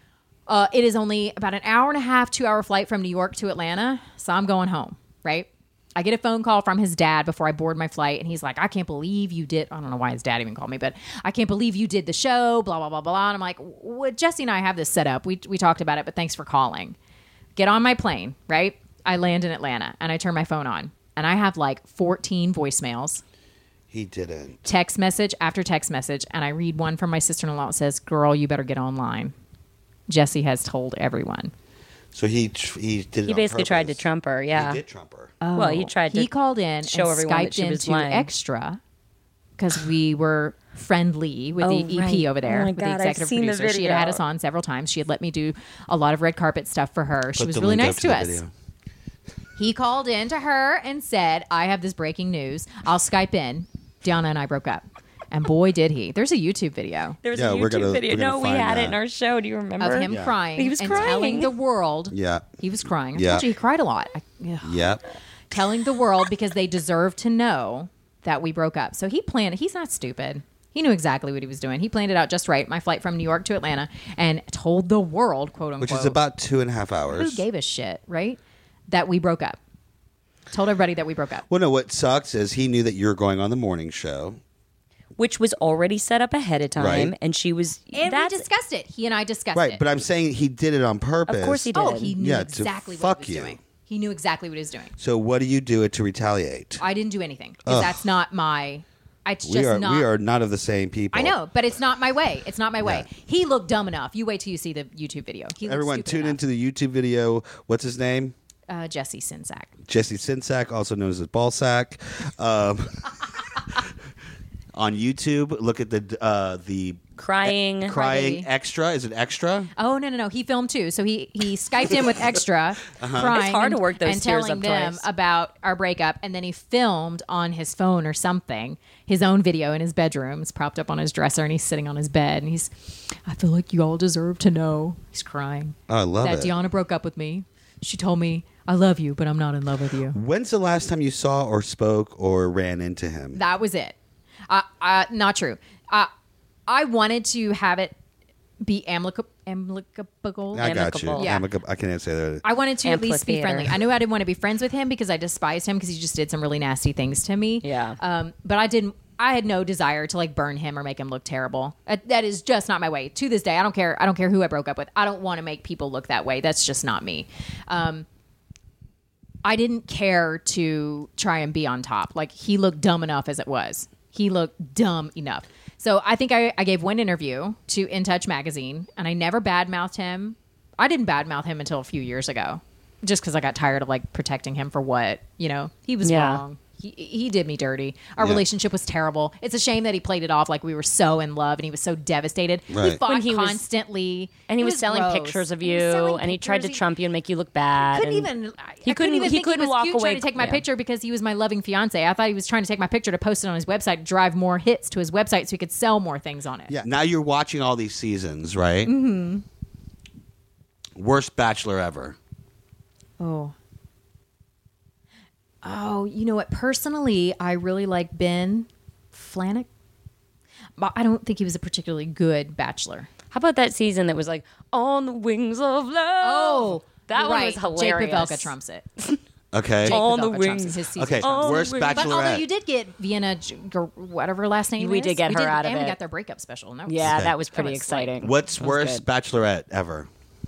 It is only about an hour and a half, 2-hour flight from New York to Atlanta. So I'm going home, right? I get a phone call from his dad before I board my flight. And he's like, I can't believe you did. I don't know why his dad even called me, but I can't believe you did the show, blah, blah, blah, blah. And I'm like, well, Jesse and I have this set up. We talked about it, but thanks for calling. Get on my plane, right? I land in Atlanta and I turn my phone on and I have like 14 voicemails. He didn't. Text message after text message. And I read one from my sister-in-law that says, girl, you better get online. Jesse has told everyone. So he did it He on basically tried to purpose. trump her, yeah. He did trump her. Well, he tried to He called in show and everyone that Skyped she was into lying. Extra because we were friendly with the EP right. over there, Oh my with the God, I've executive seen the producer. She had had video. us on several times. She had let me do a lot of red carpet stuff for her. She Put was the really link nice up to the us. video. He called in to her and said, I have this breaking news. I'll Skype in. Deanna and I broke up. And boy, did he. There's a YouTube video There was Yeah, a we're YouTube gonna- video. we're gonna No, we find had it that. in our show. Do you remember? of him Yeah. crying He was and crying. telling the world. Yeah. He was crying. I Yeah. told you he cried a lot. Yep. telling the world because they deserve to know that we broke up. So he planned. He's not stupid. He knew exactly what he was doing. He planned it out just right. My flight from New York to Atlanta, and told the world, quote unquote, Which is about 2.5 hours. who gave a shit, right? That we broke up. Told everybody that we broke up. Well, no, what sucks is he knew that you were going on the morning show. Which was already set up ahead of time, Right. and she was. And we that's discussed it. He and I discussed Right, it. but I'm saying he did it on purpose. Of course he did. Oh, he knew Yeah, to exactly what fuck he was you. doing. He knew exactly what he was doing. So what do you do to retaliate? I didn't do anything because that's not my. It's just we not. are not of the same people. I know, but it's not my way. It's not my way. Yeah. He looked dumb enough. You wait till you see the YouTube video. He looked Everyone stupid tune enough. into the YouTube video. What's his name? Jesse Sinsack. Jesse Sinsack, also known as Ballsack. On YouTube, look at the crying. Crybaby. extra. Is it extra? Oh no! He filmed too. So he Skyped in with Extra, crying. It's hard to work those and tears telling up them twice. about our breakup, and then he filmed on his phone or something his own video in his bedroom. It's propped up on his dresser, and he's sitting on his bed, and he's. I feel like you all deserve to know. He's crying. Oh, I love that it. Deanna broke up with me. She told me I love you, but I'm not in love with you. When's the last time you saw or spoke or ran into him? That was it. Not true. I wanted to have it be amicable. I got you. Amicable. Yeah. I can't say that. I wanted to at least be Amphitheater. friendly. I knew I didn't want to be friends with him because I despised him because he just did some really nasty things to me. Yeah. But I didn't. I had no desire to like burn him or make him look terrible. That is just not my way. To this day, I don't care. I don't care who I broke up with. I don't want to make people look that way. That's just not me. I didn't care to try and be on top. Like he looked dumb enough as it was. He looked dumb enough. So I think I gave one interview to In Touch magazine, and I never badmouthed him. I didn't badmouth him until a few years ago, just because I got tired of like protecting him for what he was Yeah. wrong. He did me dirty. Our Yeah. relationship was terrible. It's a shame that he played it off like we were so in love and he was so devastated. Right. We fought When he was- constantly, And he It was selling gross. pictures of He you, was selling and he tried to pictures. trump you and make you look bad. Couldn't and even. He I couldn't. even He think couldn't was walk cute away. trying to take my yeah. picture because he was my loving fiance. I thought he was trying to take my picture to post it on his website to drive more hits to his website so he could sell more things on it. Yeah. Now you're watching all these seasons, right? Mm-hmm. Worst Bachelor ever. Oh, you know what? Personally, I really like Ben Flanick. But I don't think he was a particularly good bachelor. How about that season that was like on the wings of love? Oh, that one right. was hilarious. Jake Pavelka trumps it. Okay. Jake On the Pavelka trumps wings. it. His season Okay. trumps it. Worst But But although Bachelorette. you did get Vienna, whatever her last name We is. did get her out of and we it. got their breakup special. And that was, Yeah, Okay. that was That pretty was exciting. What's That was worst good. Bachelorette ever?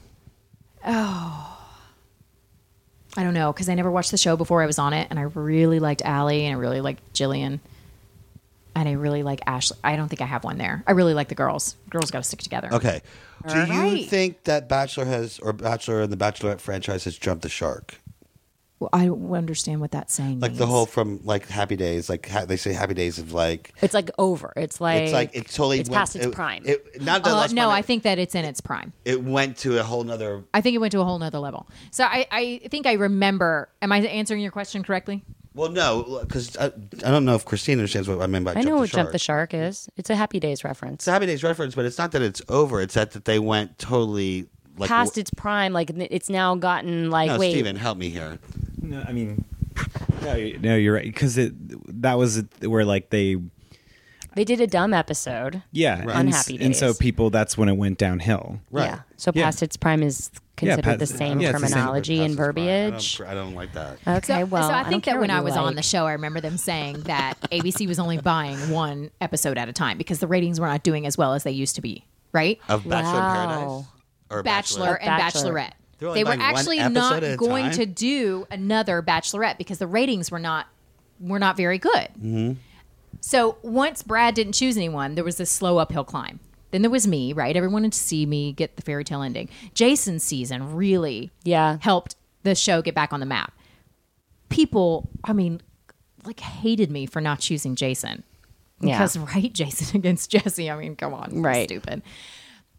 I don't know, because I never watched the show before I was on it, and I really liked Allie, and I really liked Jillian, and I really like Ashley. I don't think I have one there. I really like the girls. Girls got to stick together. Okay. Do you Right. think that Bachelor and the Bachelorette franchise has jumped the shark? Well, I don't understand what that's saying. Like the whole from like Happy Days, like they say Happy Days of like It's like over. It's like it's totally it's went- past its prime. Not that last no, one, I think that it's in its prime. it went to a whole nother. I think it went to a whole nother level. So I think I remember. Am I answering your question correctly? Well, no, because I don't know if Christine understands what I mean by I know jump what the shark. Jump the Shark is. It's a Happy Days reference. It's a Happy Days reference, but it's not that it's over. It's that they went totally like Past its prime, like it's now gotten like No, wait. Steven, help me here. No, I mean, no, you're right because that was where like they They did a dumb episode. yeah On and, Happy and so Days. people that's when it went downhill. Right. Yeah. So Yeah. past its prime is Yeah, considered the past- same yeah, it's the same. terminology and Past its prime. verbiage. I don't like that. Okay, So, well, so I don't think care that when what I you was on like. the show, I remember them saying that ABC was only buying one episode at a time because the ratings were not doing as well as they used to be. Right? Of Bachelor in Wow. Paradise or Bachelor and Bachelor. Bachelorette. They're only They were buying one actually episode not at a going time? to do another Bachelorette because the ratings were not very good. Mm-hmm. So once Brad didn't choose anyone, there was this slow uphill climb. Then there was me, right? Everyone wanted to see me get the fairy tale ending. Jason's season really Yeah. helped the show get back on the map. People, I mean, like hated me for not choosing Jason. Yeah. Because, right, Jason against Jesse. I mean, come on. Right. Stupid.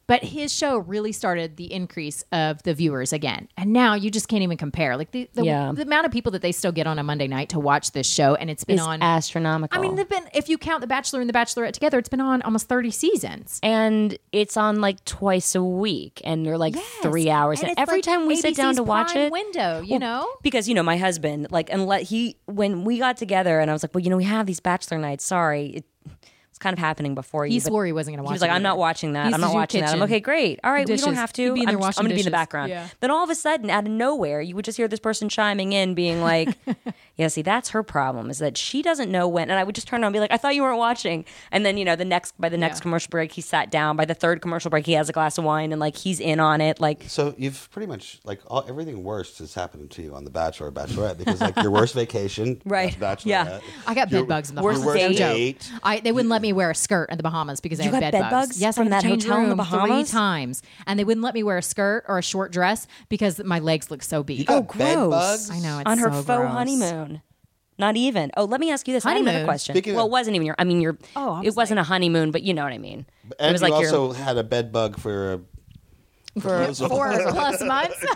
But his show really started the increase of the viewers again. And now you just can't even compare. Like the amount of people that they still get on a Monday night to watch this show, and it's been Is on astronomical. I mean, they've been, if you count The Bachelor and The Bachelorette together, it's been on almost 30 seasons. and it's on like twice a week, and they're like 3 hours. And And it's every like time we sit down ABC's to watch prime it, window, you know? because my husband, like, when we got together, and I was like, well, we have these Bachelor nights. Sorry, it's kind of happening before He you. but swore he wasn't going to watch it. He was like, I'm not either. watching that. He I'm used to not do watching that. I'm kitchen okay, great. All right, we dishes. don't have He'd to. be in there I'm washing going to be in the dishes. background. Yeah. Then all of a sudden, out of nowhere, you would just hear this person chiming in, being like, yeah, see, that's her problem, is that she doesn't know when. And I would just turn around and be like, I thought you weren't watching. And then, by the next commercial break, he sat down. By the third commercial break, he has a glass of wine, and like he's in on it. Like, So you've pretty much everything worst has happened to you on The Bachelor or Bachelorette because like your worst vacation, Right. Bachelorette, Yeah. I got bed bugs in the Worst Bahamas. your worst No joke. date. They wouldn't let me wear a skirt in the Bahamas because I You had got bed bed bugs Yes, from I had to that change hotel in the room 3 Bahamas? times, and they wouldn't let me wear a skirt or a short dress because my legs look so big. You got bed gross. bugs? I know it's on her so faux gross. honeymoon. Not even. Oh, let me ask you this. I have another Honeymoon? question. Speaking Well, of- it wasn't even your. I mean, your. Oh, I it was wasn't a honeymoon, but you know what I mean. And it was you like also had a bed bug for for 4+ months.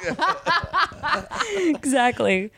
exactly.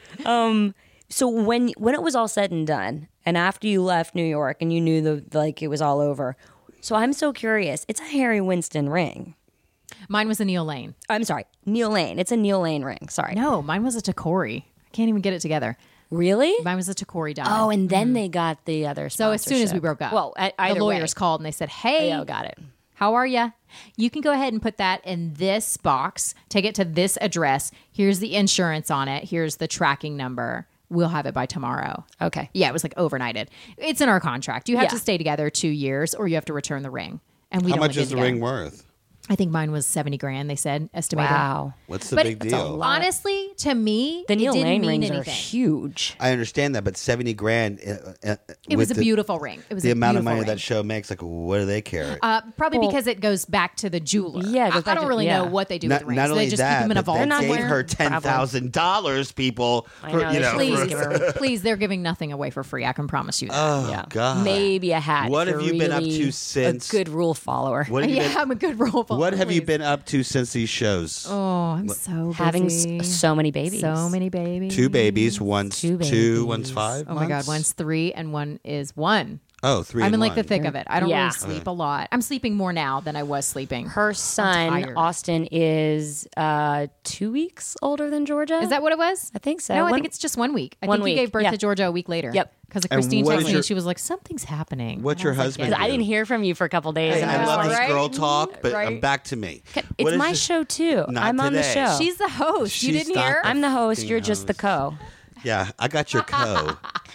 So when it was all said and done, and after you left New York and you knew it was all over, so I'm so curious. It's a Harry Winston ring. Mine was a Neil Lane. I'm sorry, Neil Lane. It's a Neil Lane ring. Sorry. No, mine was a Takori. I can't even get it together. Really? Mine was a Takori diamond. Oh, and then they got the other. So as soon as we sponsorship. broke up, well, the lawyers called and they said, "Hey, Oh, got it. how are you? You can go ahead and put that in this box. Take it to this address. Here's the insurance on it. Here's the tracking number. We'll have it by tomorrow." Okay. Yeah, it was like overnighted. It's in our contract. You have Yeah. to stay together 2 years, or you have to return the ring. And we how don't much get is the together. ring worth? I think mine was $70,000. They said estimated. Wow. What's the But big it's a deal? Honestly, to me, The Neil it didn't Lane mean rings anything. are huge. I understand that, but $70,000. It was a beautiful ring. It was the a amount of beautiful money ring. that show makes. Like, what do they care? Probably because it goes back to the jeweler. Yeah, it goes I back don't to- really yeah. know what they do with not, the rings. not only they just that, keep them in a but vault. they gave somewhere. her $10,000, people. I know, they Please, Please give her- please, they're giving nothing away for free. I can promise you that. Oh Yeah. God! Maybe a hat. What if have you're you been up really to since? a good rule follower? What have you yeah, been? I'm a good role follower. What have you please. been up to since these shows? Oh, I'm so Having busy. so many babies. So many babies. 2 babies. One's Two 2, babies. one's 5. Oh my God, one's 3 and one is 1. Oh, 3. I'm and in like the 1. thick of it. I don't Yeah. really sleep a lot. I'm sleeping more now than I was sleeping. Her son tired. Austin is 2 weeks older than Georgia. Is that what it was? I think so. No, I When- think it's just 1 week. I 1 think week, you gave birth yeah. to Georgia a week later. Yep. Because And Christine what texted is me your- and she was like, something's happening. What's And your I was like, husband "Yeah." I didn't hear from you for a couple days. and I was love like, this right? girl talk, but Right. back to me. It's What is my this- show too. Not I'm on the today. show. She's the host. She's you didn't not hear? the- I'm the host. fucking You're just the co. Yeah, I got your co.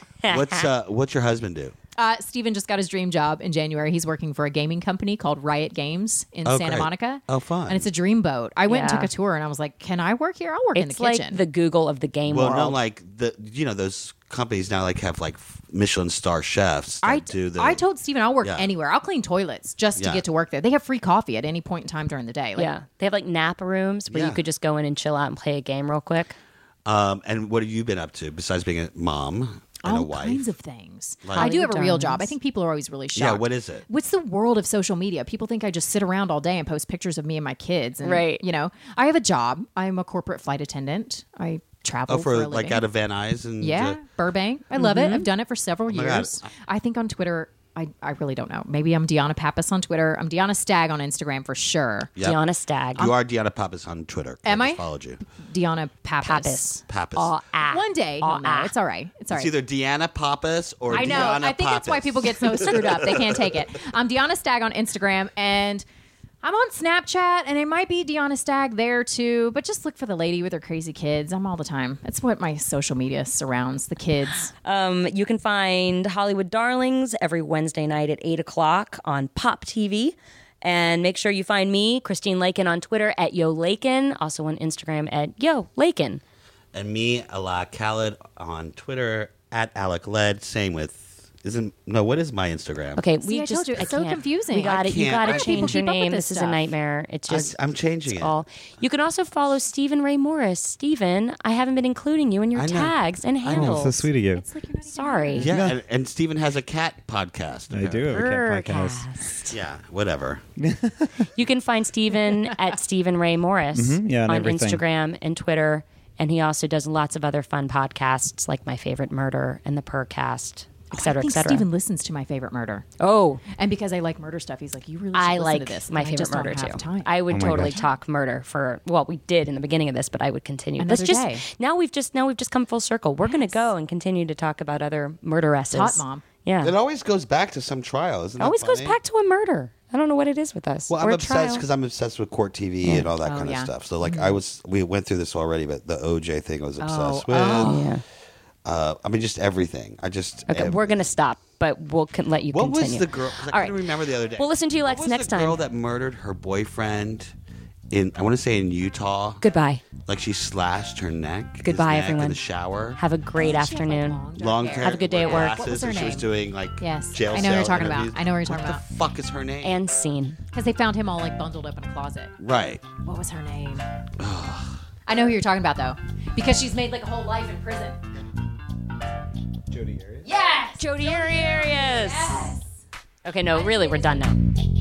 What's your husband do? Steven just got his dream job in January. He's working for a gaming company called Riot Games in Oh, Santa great. Monica. Oh, fun. And it's a dream boat. I went and Yeah. took a tour and I was like, can I work here? I'll work in the It's like kitchen. the Google of the game Well, world. no, like those companies now have like Michelin star chefs that I do the. I told Steven I'll work Yeah. anywhere. I'll clean toilets just to Yeah. get to work there. They have free coffee at any point in time during the day. Like, Yeah, they have like nap rooms where Yeah. you could just go in and chill out and play a game real quick. And what have you been up to besides being a mom and a all wife? kinds of things. Like- I do have a real Hollywood job. I Diamonds. think people are always really shocked. Yeah, what is it? What's the world of social media? People think I just sit around all day and post pictures of me and my kids. And, Right. You know, I have a job. I'm a corporate flight attendant. I travel Oh, for a for like living. out of Van Nuys and Yeah, Burbank. I love Mm-hmm. it. I've done it for several my God. years. I think on Twitter, I really don't know. Maybe I'm Deanna Pappas on Twitter. I'm Deanna Stagg on Instagram for sure. Yep. Deanna Stagg. You are Deanna Pappas on Twitter. Am I just I? followed you. Deanna Pappas. Pappas. Pappas. All ah. One day All he'll know. ah. It's all right. It's all It's right. either Deanna Pappas or I know. Deanna I think that's why Pappas. people get so screwed up. They can't take it. I'm Deanna Stagg on Instagram, and I'm on Snapchat, and it might be Deanna Stagg there too. But just look for the lady with her crazy kids. I'm all the time. That's what my social media surrounds. The kids. You can find Hollywood Darlings every Wednesday night at 8 o'clock on Pop TV. And make sure you find me, Christine Lakin, on Twitter at Yo Lakin, also on Instagram at Yo Lakin. And me, Ala Khaled, on Twitter at Alec Led. Same with What is my Instagram? Okay, See, I told you, it's so can't. confusing. We got it. You can't. got How to do people change your keep up with name. this This is a stuff? nightmare. It's just I'm changing it's it. all. You can also follow Stephen Ray Morris. Stephen, I haven't been including you in your I know. tags and handles. So sweet of you. It's like you're not even Sorry. Yeah, and Steven has a cat podcast. I do have a cat podcast. Podcast. Yeah, whatever. You can find Stephen at Stephen Ray Morris yeah, on on everything. Instagram and Twitter. And he also does lots of other fun podcasts like My Favorite Murder and The Purrcast, et cetera, I think et cetera. Steven listens to My Favorite Murder. Oh, And because I like murder stuff, he's like, you really should I listen like to this. My And I Favorite just don't Murder have too. time. I would my totally gosh. talk murder for, well, we did in the beginning of this, but I would continue. Another Let's just day. now we've just come full circle. We're going to go and continue to talk about other murderesses. Hot mom. Yeah. It always goes back to some trial, isn't it? Always goes back to a murder. I don't know what it is with us. Well, Or I'm a obsessed trial. because I'm obsessed with court TV and all that kind yeah. of stuff. So, like, we went through this already, but the OJ thing I was obsessed with. Yeah. I mean, just everything. I just. Okay, we're going to stop, but we'll let you What continue. was the girl? 'Cause I All couldn't right. remember the other day. We'll listen to you, Lex, What was next the time. girl that murdered her boyfriend in, I want to say in Utah. Goodbye. Like she slashed her neck. Goodbye, his neck, everyone. in the shower. Have a great afternoon. Long hair. Have a good day at work. What was her She was name? doing like Yes. jail I know what you're cell talking about. interviews. I know what you're talking What about. the fuck is her name? And scene. Because they found him all like bundled up in a closet. Right. What was her name? I know who you're talking about though, because she's made like a whole life in prison. Jodi Arias? Yes. Jodi Arias. Yes. Okay, no, really, we're done now.